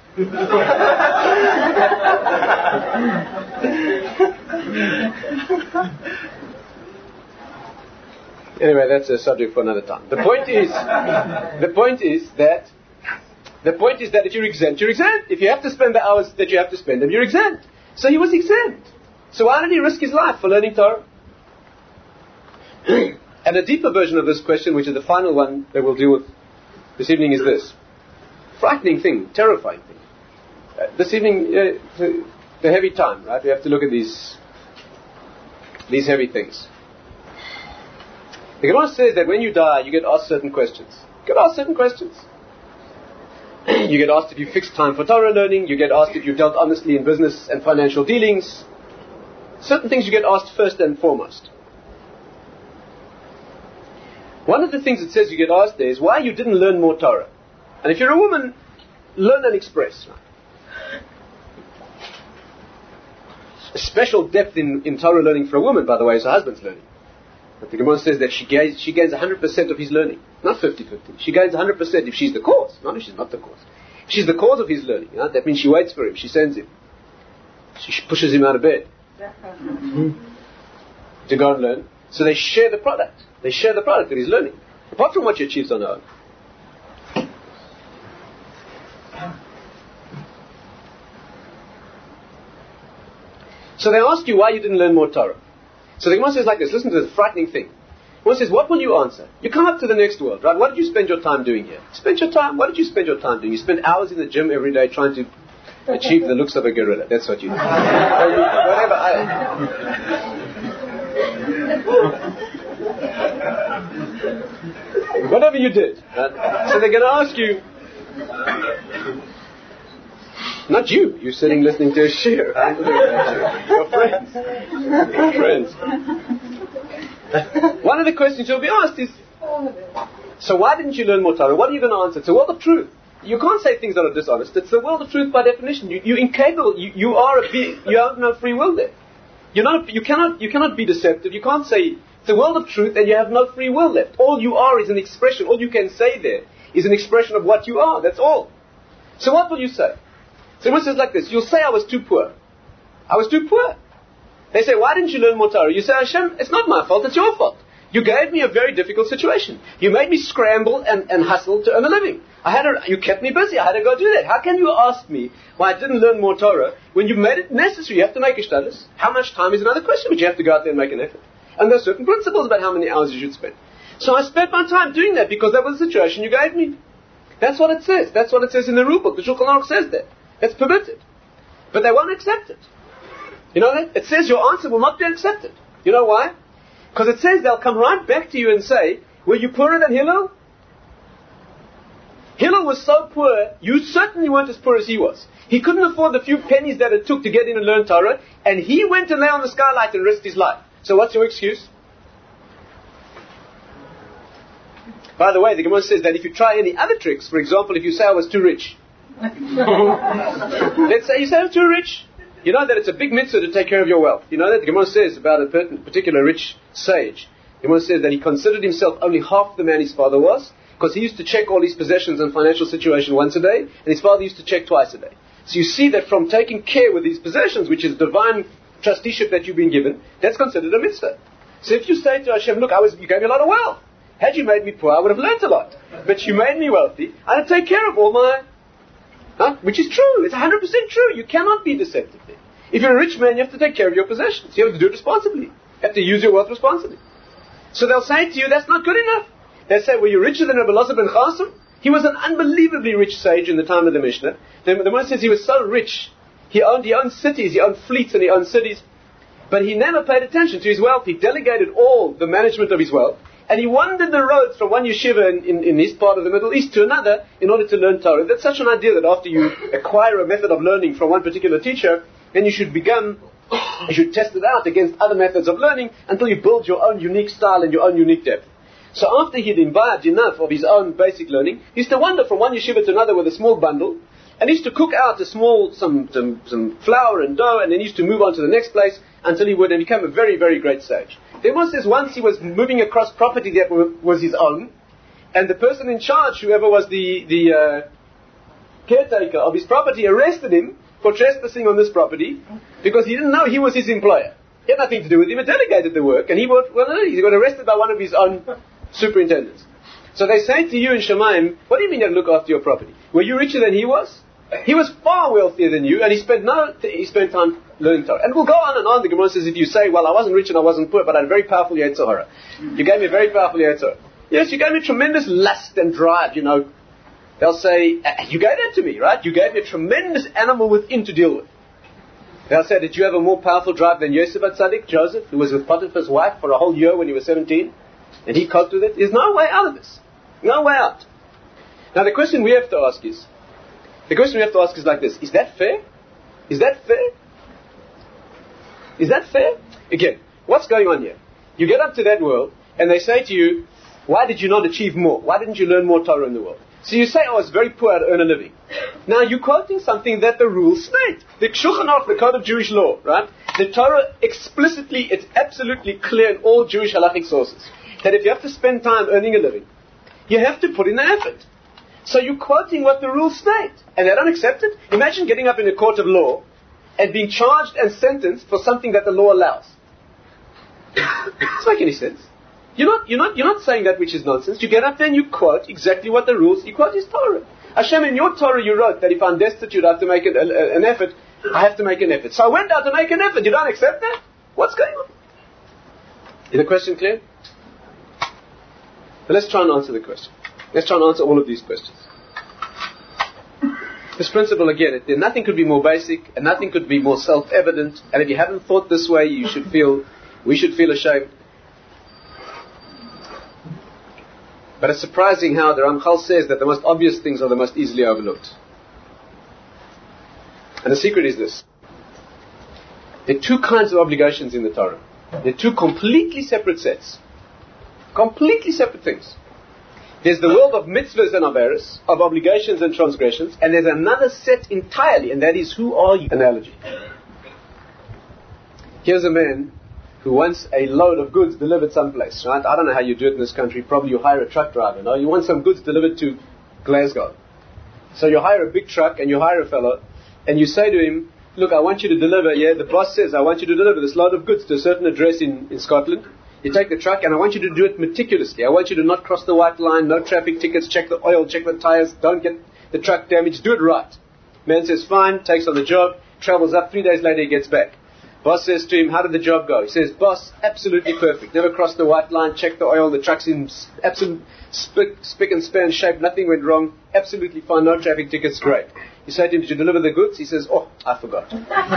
Anyway, that's a subject for another time. The point is that if you're exempt, you're exempt. If you have to spend the hours that you have to spend them, you're exempt. So he was exempt. So why did he risk his life for learning Torah? And a deeper version of this question, which is the final one that we'll deal with this evening, is this. Frightening thing, terrifying thing. This evening, the heavy time, right? We have to look at these heavy things. The Gemara says that when you die, you get asked certain questions. You get asked certain questions. You get asked if you fixed time for Torah learning. You get asked if you dealt honestly in business and financial dealings. Certain things you get asked first and foremost. One of the things it says you get asked there is why you didn't learn more Torah. And if you're a woman, learn and express. A special depth in Torah learning for a woman, by the way, is her husband's learning. But the Gemara says that she gains 100% of his learning, not 50-50. She gains 100% if she's the cause, not if she's not the cause. If she's the cause of his learning, that means she waits for him, she sends him. She pushes him out of bed to go and learn. So they share the product. They share the product that he's learning, apart from what she achieves on her own. So they ask you why you didn't learn more Torah. So the Gemara says like this, listen to this frightening thing. The Gemara says, what will you answer? You come up to the next world, right? What did you spend your time doing here? What did you spend your time doing? You spend hours in the gym every day trying to achieve the looks of a gorilla. That's what you do. Whatever you did. Right? So they're going to ask you, not you, you're sitting listening to a shir. Right? Your friends. One of the questions you'll be asked is, so why didn't you learn more Torah? What are you going to answer? It's the world of truth. You can't say things that are dishonest. It's the world of truth by definition. You're incapable. You are a being. You have no free will there. You cannot be deceptive. You can't say it's the world of truth and you have no free will left. All you are is an expression. All you can say there is an expression of what you are. That's all. So what will you say? So it says like this. You'll say I was too poor. I was too poor. They say, why didn't you learn more Torah? You say, Hashem, it's not my fault, it's your fault. You gave me a very difficult situation. You made me scramble and hustle to earn a living. You kept me busy. I had to go do that. How can you ask me why I didn't learn more Torah when you made it necessary? You have to make a shtaddus. How much time is another question, but you have to go out there and make an effort. And there are certain principles about how many hours you should spend. So I spent my time doing that because that was the situation you gave me. That's what it says. That's what it says in the rule book. The Shulchan Aruch says that. It's permitted. But they won't accept it. You know that? It says your answer will not be accepted. You know why? Because it says they'll come right back to you and say, were you poorer than Hillel? Hillel was so poor, you certainly weren't as poor as he was. He couldn't afford the few pennies that it took to get in and learn Torah, and he went and lay on the skylight and risked his life. So what's your excuse? By the way, the Gemara says that if you try any other tricks, for example, if you say I was too rich. Let's say you say I'm too rich. You know that it's a big mitzvah to take care of your wealth. You know that? The Gemara says about a particular rich sage. The Gemara says that he considered himself only half the man his father was, because he used to check all his possessions and financial situation once a day, and his father used to check twice a day. So you see that from taking care with these possessions, which is divine trusteeship that you've been given, that's considered a mitzvah. So if you say to Hashem, look, you gave me a lot of wealth. Had you made me poor, I would have learnt a lot. But you made me wealthy, I had to take care of all my... Which is true. It's 100% true. You cannot be deceptive there. If you're a rich man, you have to take care of your possessions. You have to do it responsibly. You have to use your wealth responsibly. So they'll say to you, that's not good enough. They'll say, were you richer than Rabbi Elazar ben Chasim? He was an unbelievably rich sage in the time of the Mishnah. The Mishnah says he was so rich. He owned cities, he owned fleets and he owned cities. But he never paid attention to his wealth. He delegated all the management of his wealth. And he wandered the roads from one yeshiva in his part of the Middle East to another in order to learn Torah. That's such an idea that after you acquire a method of learning from one particular teacher, then you should test it out against other methods of learning until you build your own unique style and your own unique depth. So after he'd imbibed enough of his own basic learning, he used to wander from one yeshiva to another with a small bundle, and he used to cook out some flour and dough, and then he used to move on to the next place until he would become a very, very great sage. The Gemara says once he was moving across property that was his own, and the person in charge, whoever was the caretaker of his property, arrested him for trespassing on this property because he didn't know he was his employer. He had nothing to do with him. He delegated the work, and he got arrested by one of his own superintendents. So they say to you in Shemaim, what do you mean you look after your property? Were you richer than he was? He was far wealthier than you, and he spent time learning Torah. And we'll go on and on. The Gemara says if you say, well, I wasn't rich and I wasn't poor, but I had a very powerful Yetzer Hara. You gave me a very powerful Yetzer Hara. Yes, you gave me tremendous lust and drive, They'll say, you gave that to me, right? You gave me a tremendous animal within to deal with. They'll say, did you have a more powerful drive than Yosef HaTzadik, Joseph, who was with Potiphar's wife for a whole year when he was 17? And he coped with it? There's no way out of this. No way out. Now the question we have to ask is like this. Is that fair? Is that fair? Is that fair? Again, what's going on here? You get up to that world, and they say to you, why did you not achieve more? Why didn't you learn more Torah in the world? So you say, I was very poor to earn a living. Now you're quoting something that the rules state. The Shulchan Aruch, the Code of Jewish Law, right? The Torah explicitly, it's absolutely clear in all Jewish halachic sources, that if you have to spend time earning a living, you have to put in the effort. So you're quoting what the rules state, and they don't accept it. Imagine getting up in a court of law and being charged and sentenced for something that the law allows. It doesn't make any sense. You're not saying that which is nonsense. You get up there and you quote exactly what the rules. You quote his Torah. Hashem, in your Torah you wrote that if I'm destitute, I have to make an effort. I have to make an effort. So I went out to make an effort. You don't accept that? What's going on? Is the question clear? But let's try and answer the question. Let's try and answer all of these questions. This principle again, nothing could be more basic and nothing could be more self-evident. And if you haven't thought this way, we should feel ashamed. But it's surprising how the Ramchal says that the most obvious things are the most easily overlooked. And the secret is this. There are two kinds of obligations in the Torah. There are two completely separate sets. Completely separate things. There's the world of mitzvahs and averos, of obligations and transgressions, and there's another set entirely, and that is who are you analogy. Here's a man who wants a load of goods delivered someplace, right? I don't know how you do it in this country. Probably you hire a truck driver, no? You want some goods delivered to Glasgow. So you hire a big truck and you hire a fellow, and you say to him, look, I want you to deliver, the boss says, I want you to deliver this load of goods to a certain address in Scotland. You take the truck, and I want you to do it meticulously. I want you to not cross the white line, no traffic tickets, check the oil, check the tires, don't get the truck damaged, do it right. Man says, fine, takes on the job, travels up, 3 days later he gets back. Boss says to him, how did the job go? He says, boss, absolutely perfect. Never crossed the white line, checked the oil, the truck's in absolute spick and span shape, nothing went wrong, absolutely fine, no traffic tickets, great. You say to him, did you deliver the goods? He says, oh, I forgot.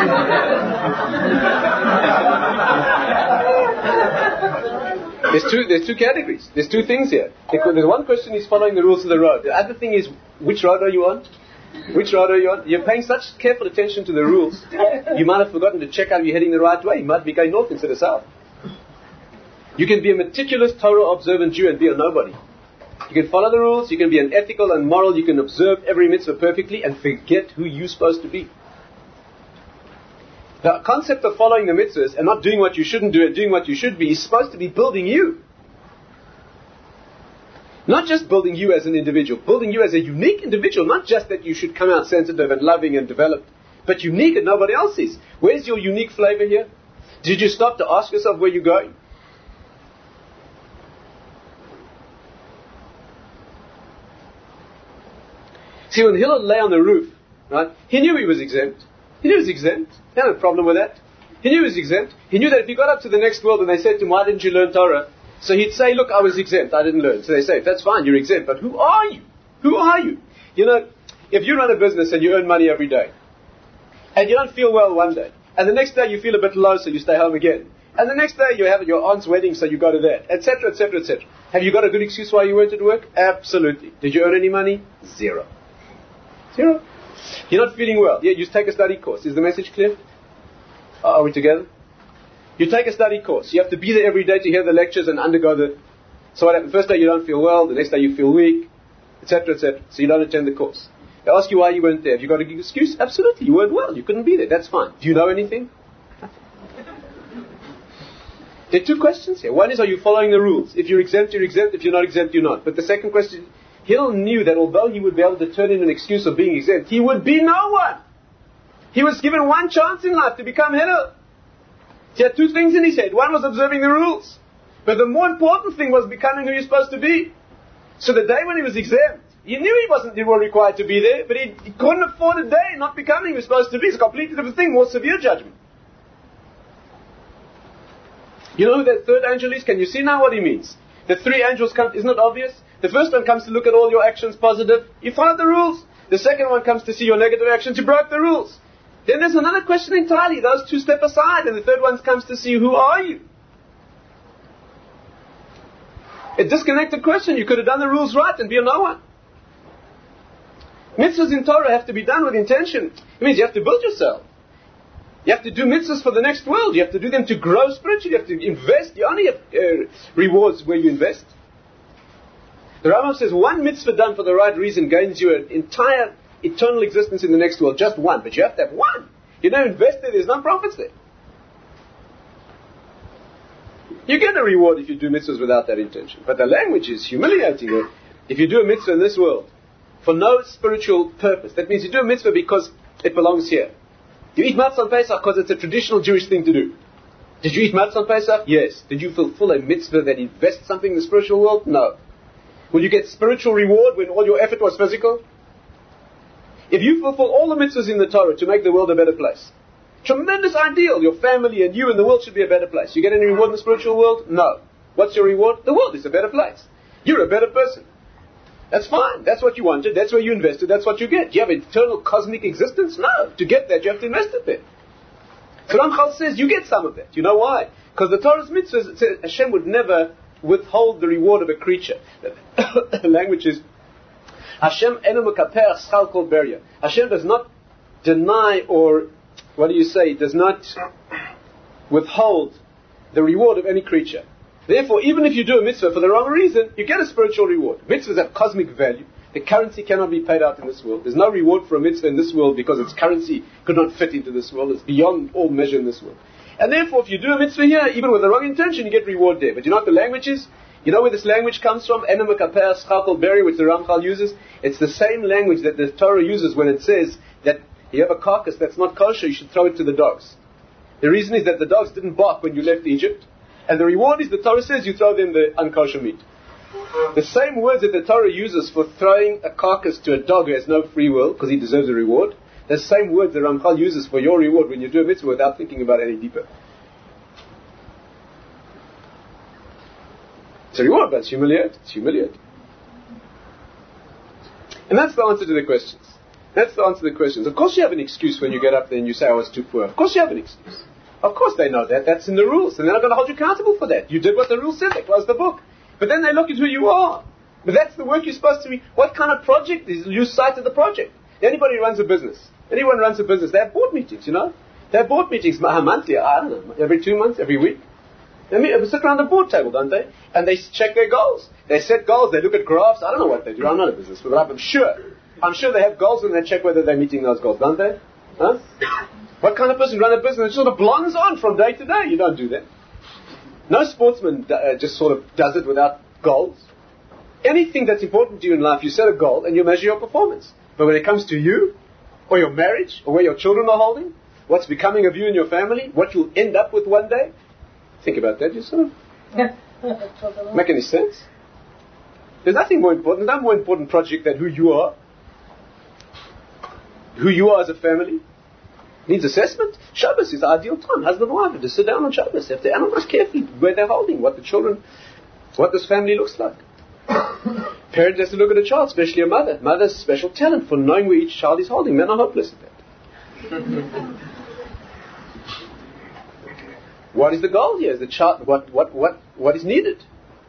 There's two categories. There's two things here. There's one question is following the rules of the road. The other thing is, which road are you on? Which road are you on? You're paying such careful attention to the rules, you might have forgotten to check out if you're heading the right way. You might be going north instead of south. You can be a meticulous Torah observant Jew and be a nobody. You can follow the rules, you can be an ethical and moral, you can observe every mitzvah perfectly and forget who you're supposed to be. The concept of following the mitzvahs and not doing what you shouldn't do and doing what you should be is supposed to be building you. Not just building you as an individual, building you as a unique individual, not just that you should come out sensitive and loving and developed, but unique and nobody else is. Where's your unique flavor here? Did you stop to ask yourself where you're going? See, when Hillel lay on the roof, right, he knew he was exempt. He knew he was exempt. He had no problem with that. He knew he was exempt. He knew that if he got up to the next world and they said to him, why didn't you learn Torah? So he'd say, look, I was exempt. I didn't learn. So they say, that's fine, you're exempt. But who are you? Who are you? You know, if you run a business and you earn money every day, and you don't feel well one day, and the next day you feel a bit low, so you stay home again, and the next day you have your aunt's wedding, so you go to that, etc., etc., etc. Have you got a good excuse why you weren't at work? Absolutely. Did you earn any money? Zero. Zero. You're not feeling well. Yeah, you take a study course. Is the message clear? Are we together? You take a study course. You have to be there every day to hear the lectures and undergo the... So what happens? First day you don't feel well, the next day you feel weak, etc., etc. So you don't attend the course. They ask you why you weren't there. Have you got an excuse? Absolutely. You weren't well. You couldn't be there. That's fine. Do you know anything? There are two questions here. One is, are you following the rules? If you're exempt, you're exempt. If you're not exempt, you're not. But the second question, Hillel knew that although he would be able to turn in an excuse of being exempt, he would be no one. He was given one chance in life to become Hillel. He had two things in his head. One was observing the rules. But the more important thing was becoming who you're supposed to be. So the day when he was exempt, he knew he wasn't required to be there, but he couldn't afford a day not becoming who he was supposed to be. It's a completely different thing, more severe judgment. You know who that third angel is? Can you see now what he means? The three angels come, isn't it obvious? The first one comes to look at all your actions positive. You followed the rules. The second one comes to see your negative actions. You broke the rules. Then there's another question entirely. Those two step aside. And the third one comes to see who are you? A disconnected question. You could have done the rules right and be a no one. Mitzvahs in Torah have to be done with intention. It means you have to build yourself. You have to do mitzvahs for the next world. You have to do them to grow spiritually. You have to invest. You only have rewards where you invest. The Rambam says one mitzvah done for the right reason gains you an entire eternal existence in the next world. Just one. But you have to have one. You don't invest there. There's no profits there. You get a reward if you do mitzvahs without that intention. But the language is humiliating. If you do a mitzvah in this world for no spiritual purpose, that means you do a mitzvah because it belongs here. You eat matzah on Pesach because it's a traditional Jewish thing to do. Did you eat matzah on Pesach? Yes. Did you fulfill a mitzvah that invests something in the spiritual world? No. Will you get spiritual reward when all your effort was physical? If you fulfill all the mitzvahs in the Torah to make the world a better place, tremendous ideal, your family and you and the world should be a better place. You get any reward in the spiritual world? No. What's your reward? The world is a better place. You're a better person. That's fine. That's what you wanted. That's where you invested. That's what you get. Do you have eternal cosmic existence? No. To get that, you have to invest it there. So Ramchal says you get some of that. You know why? Because the Torah's mitzvahs, Hashem would never withhold the reward of a creature. The language is Hashem enu mekaper schal kol beria. Hashem does not deny, or does not withhold the reward of any creature. Therefore, even if you do a mitzvah for the wrong reason, you get a spiritual reward. Mitzvahs have cosmic value. The currency cannot be paid out in this world. There's no reward for a mitzvah in this world because its currency could not fit into this world. It's beyond all measure in this world. And therefore, if you do a mitzvah here, even with the wrong intention, you get reward there. But you know what the language is? You know where this language comes from? Enu mekaper schal kol beria, which the Ramchal uses. It's the same language that the Torah uses when it says that you have a carcass that's not kosher, you should throw it to the dogs. The reason is that the dogs didn't bark when you left Egypt. And the reward is, the Torah says, you throw them the unkosher meat. The same words that the Torah uses for throwing a carcass to a dog who has no free will, because he deserves a reward, the same words the Ramchal uses for your reward when you do a mitzvah without thinking about it any deeper. It's a reward, but it's humiliating. And that's the answer to the questions. Of course you have an excuse when you get up there and you say, I was too poor. Of course you have an excuse. Of course they know that. That's in the rules. And they're not going to hold you accountable for that. You did what the rules said. They closed the book. But then they look at who you are. But that's the work you're supposed to be. What kind of project is, lose sight of the project. Anybody who runs a business. Anyone who runs a business, they have board meetings, They have board meetings monthly, I don't know, every 2 months, every week. They sit around the board table, don't they? And they check their goals. They set goals, they look at graphs. I don't know what they do. I'm not a business, but I'm sure they have goals and they check whether they're meeting those goals, don't they? Huh? What kind of person runs a business that sort of blondes on from day to day? You don't do that. No sportsman just sort of does it without goals. Anything that's important to you in life, you set a goal and you measure your performance. But when it comes to you, or your marriage, or where your children are holding, what's becoming of you and your family, what you'll end up with one day, think about that yourself. Make any sense? There's nothing more important. There's no more important project than who you are. Who you are as a family. Needs assessment. Shabbos is the ideal time. Husband and wife have to sit down on Shabbos. They have to analyze carefully where they're holding, what the children, what this family looks like. Parents has to look at a child, especially a mother. Mother's special talent for knowing where each child is holding. Men are hopeless at that. What is the goal here? Is the child what is needed?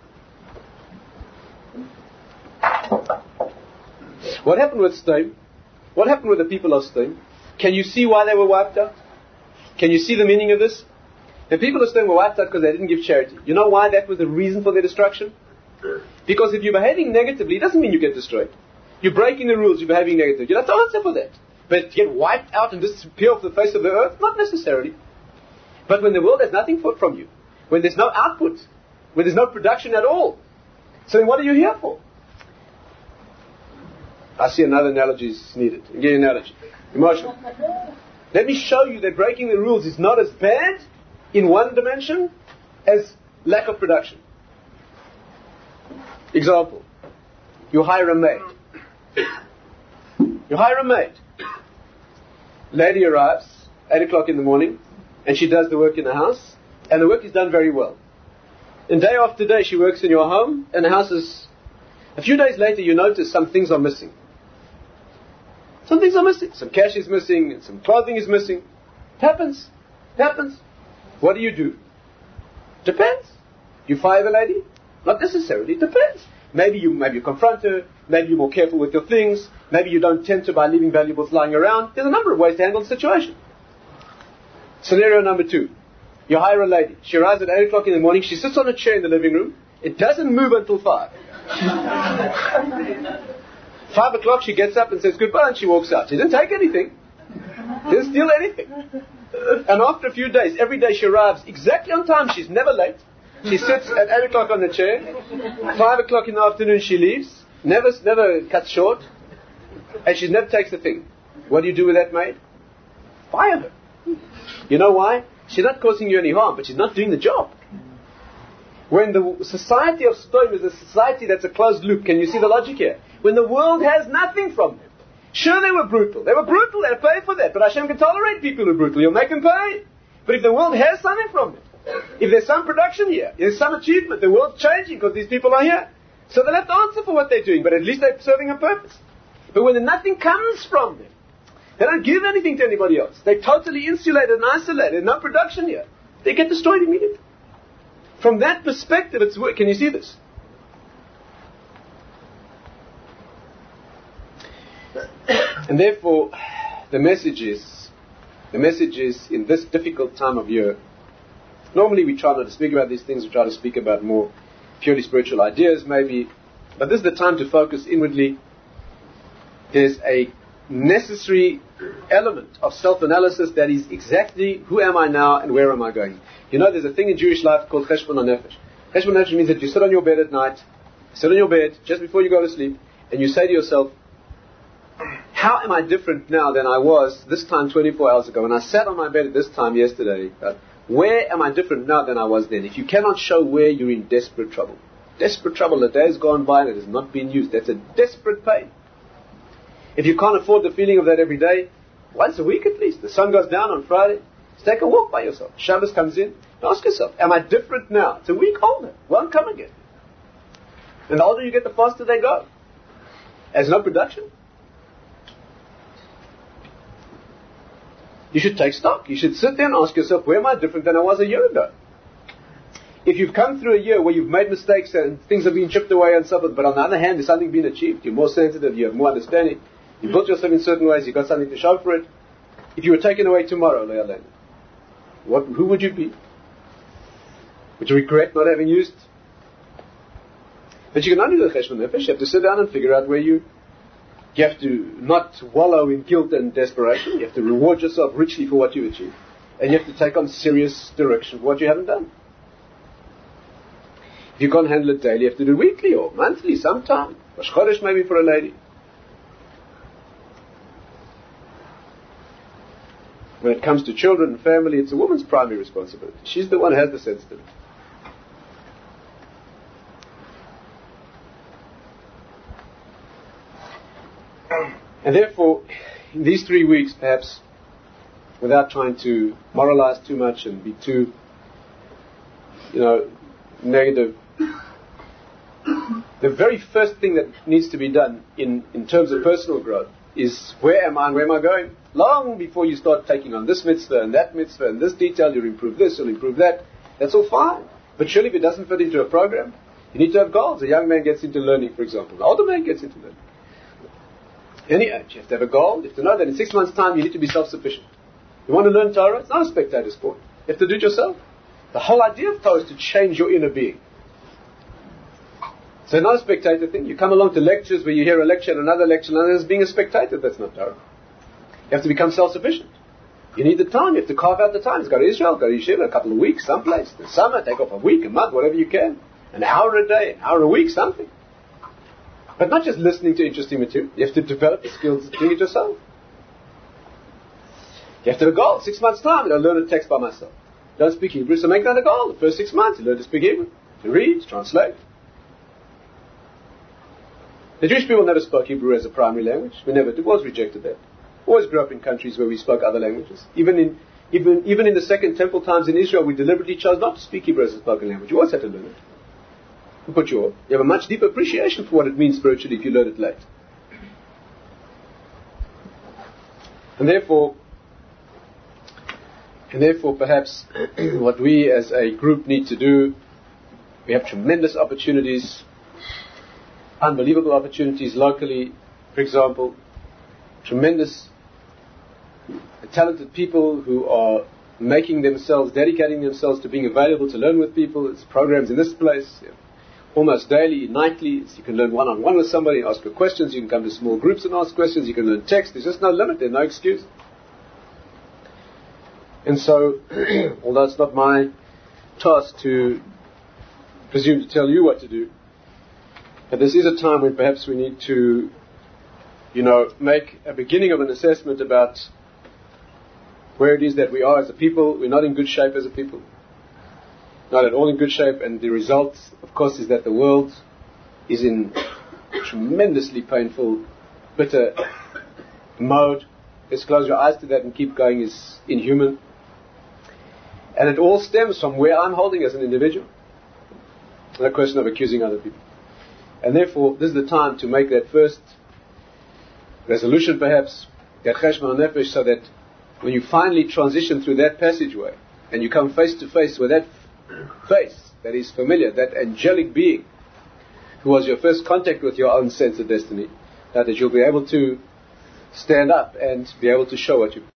What happened with Sdom? What happened with the people of Sdom? Can you see why they were wiped out? Can you see the meaning of this? The people of Sdom were wiped out because they didn't give charity. You know why that was the reason for their destruction? Because if you're behaving negatively, it doesn't mean you get destroyed. You're breaking the rules, you're behaving negatively. You have to answer for that. But to get wiped out and disappear off the face of the earth? Not necessarily. But when the world has nothing from you, when there's no output, when there's no production at all, so then what are you here for? I see another analogy is needed. I'll give you an analogy. Emotional. Let me show you that breaking the rules is not as bad in one dimension as lack of production. Example. You hire a maid. Lady arrives, 8 o'clock in the morning, and she does the work in the house, and the work is done very well. And day after day she works in your home, and the house is... A few days later you notice some things are missing. Some things are missing. Some cash is missing, and some clothing is missing. It happens. What do? Depends. You fire the lady? Not necessarily. It depends. Maybe you confront her. Maybe you're more careful with your things. Maybe you don't tempt her by leaving valuables lying around. There's a number of ways to handle the situation. Scenario number 2. You hire a lady. She arrives at 8 o'clock in the morning. She sits on a chair in the living room. It doesn't move until 5. 5 o'clock she gets up and says goodbye and she walks out. She didn't take anything. She didn't steal anything. And after a few days, every day she arrives exactly on time. She's never late. She sits at 8 o'clock on the chair. 5 o'clock in the afternoon she leaves. Never cuts short. And she never takes a thing. What do you do with that maid? Fire her. You know why? She's not causing you any harm, but she's not doing the job. When the society of Sodom is a society that's a closed loop, can you see the logic here? When the world has nothing from them. Sure, they were brutal. They had to pay for that. But Hashem can tolerate people who are brutal. You'll make them pay. But if the world has something from them, if there's some production here, there's some achievement, the world's changing because these people are here. So they'll have to answer for what they're doing, but at least they're serving a purpose. But when nothing comes from them, they don't give anything to anybody else. They're totally insulated and isolated. No production here. They get destroyed immediately. From that perspective, it's work. Can you see this? And therefore, the message is in this difficult time of year, normally we try not to speak about these things, we try to speak about more purely spiritual ideas maybe, but this is the time to focus inwardly. There's a necessary element of self-analysis that is exactly who am I now and where am I going. You know, there's a thing in Jewish life called cheshbon hanefesh. Cheshbon hanefesh means that you sit on your bed at night, sit on your bed just before you go to sleep, and you say to yourself, how am I different now than I was this time 24 hours ago? When I sat on my bed at this time yesterday, where am I different now than I was then? If you cannot show where, you're in desperate trouble. Desperate trouble. The day has gone by and it has not been used. That's a desperate pain. If you can't afford the feeling of that every day, once a week at least. The sun goes down on Friday. Just take a walk by yourself. Shabbos comes in. Ask yourself, am I different now? It's a week older. Won't come again. And the older you get, the faster they go. There's no production. You should take stock. You should sit there and ask yourself, where am I different than I was a year ago? If you've come through a year where you've made mistakes and things have been chipped away and so forth, but on the other hand, there's something been achieved, you're more sensitive, you have more understanding, you've built yourself in certain ways, you've got something to show for it. If you were taken away tomorrow, who would you be? Would you regret not having used? But you can only do the cheshbon nefesh. You have to sit down and figure out where you have to not wallow in guilt and desperation. You have to reward yourself richly for what you achieved. And you have to take on serious direction for what you haven't done. If you can't handle it daily, you have to do it weekly or monthly, sometime. Rosh Chodesh maybe for a lady. When it comes to children and family, it's a woman's primary responsibility. She's the one who has the sensitivity. And therefore, in these 3 weeks, perhaps, without trying to moralize too much and be too, negative, the very first thing that needs to be done in terms of personal growth is where am I and where am I going? Long before you start taking on this mitzvah and that mitzvah and this detail, you'll improve this, you'll improve that. That's all fine. But surely if it doesn't fit into a program, you need to have goals. A young man gets into learning, for example. An older man gets into learning. Any age, you have to have a goal. You have to know that in 6 months' time you need to be self-sufficient. You want to learn Torah? It's not a spectator sport. You have to do it yourself. The whole idea of Torah is to change your inner being. So not a spectator thing. You come along to lectures where you hear a lecture and another lecture and another as being a spectator. That's not Torah. You have to become self-sufficient. You need the time. You have to carve out the time. Go to Israel, go to Yeshiva a couple of weeks, someplace. In the summer, take off a week, a month, whatever you can. An hour a day, an hour a week, something. But not just listening to interesting material. You have to develop the skills of doing it yourself. You have to have a goal. 6 months' time, I'll learn a text by myself. Don't speak Hebrew, so make that a goal. The first 6 months, you learn to speak Hebrew, to read, to translate. The Jewish people never spoke Hebrew as a primary language. It was rejected there. Always grew up in countries where we spoke other languages. Even in the Second Temple times in Israel, we deliberately chose not to speak Hebrew as a spoken language. You always had to learn it. You have a much deeper appreciation for what it means spiritually if you learn it late. And therefore, perhaps what we as a group need to do, we have tremendous opportunities, unbelievable opportunities locally, for example, tremendous talented people who are dedicating themselves to being available to learn with people. There's programs in this place, almost daily, nightly. You can learn one-on-one with somebody, ask your questions. You can come to small groups and ask questions. You can learn text. There's just no limit. There's no excuse. And so, although it's not my task to presume to tell you what to do, but this is a time when perhaps we need to, make a beginning of an assessment about where it is that we are as a people. We're not in good shape as a people. Not at all in good shape, and the result, of course, is that the world is in tremendously painful, bitter mode. Let's close your eyes to that and keep going is inhuman. And it all stems from where I'm holding as an individual. Not a question of accusing other people. And therefore, this is the time to make that first resolution, perhaps, that cheshbon nefesh, so that when you finally transition through that passageway and you come face to face with that face, that is familiar, that angelic being who was your first contact with your own sense of destiny, that you'll be able to stand up and be able to show what you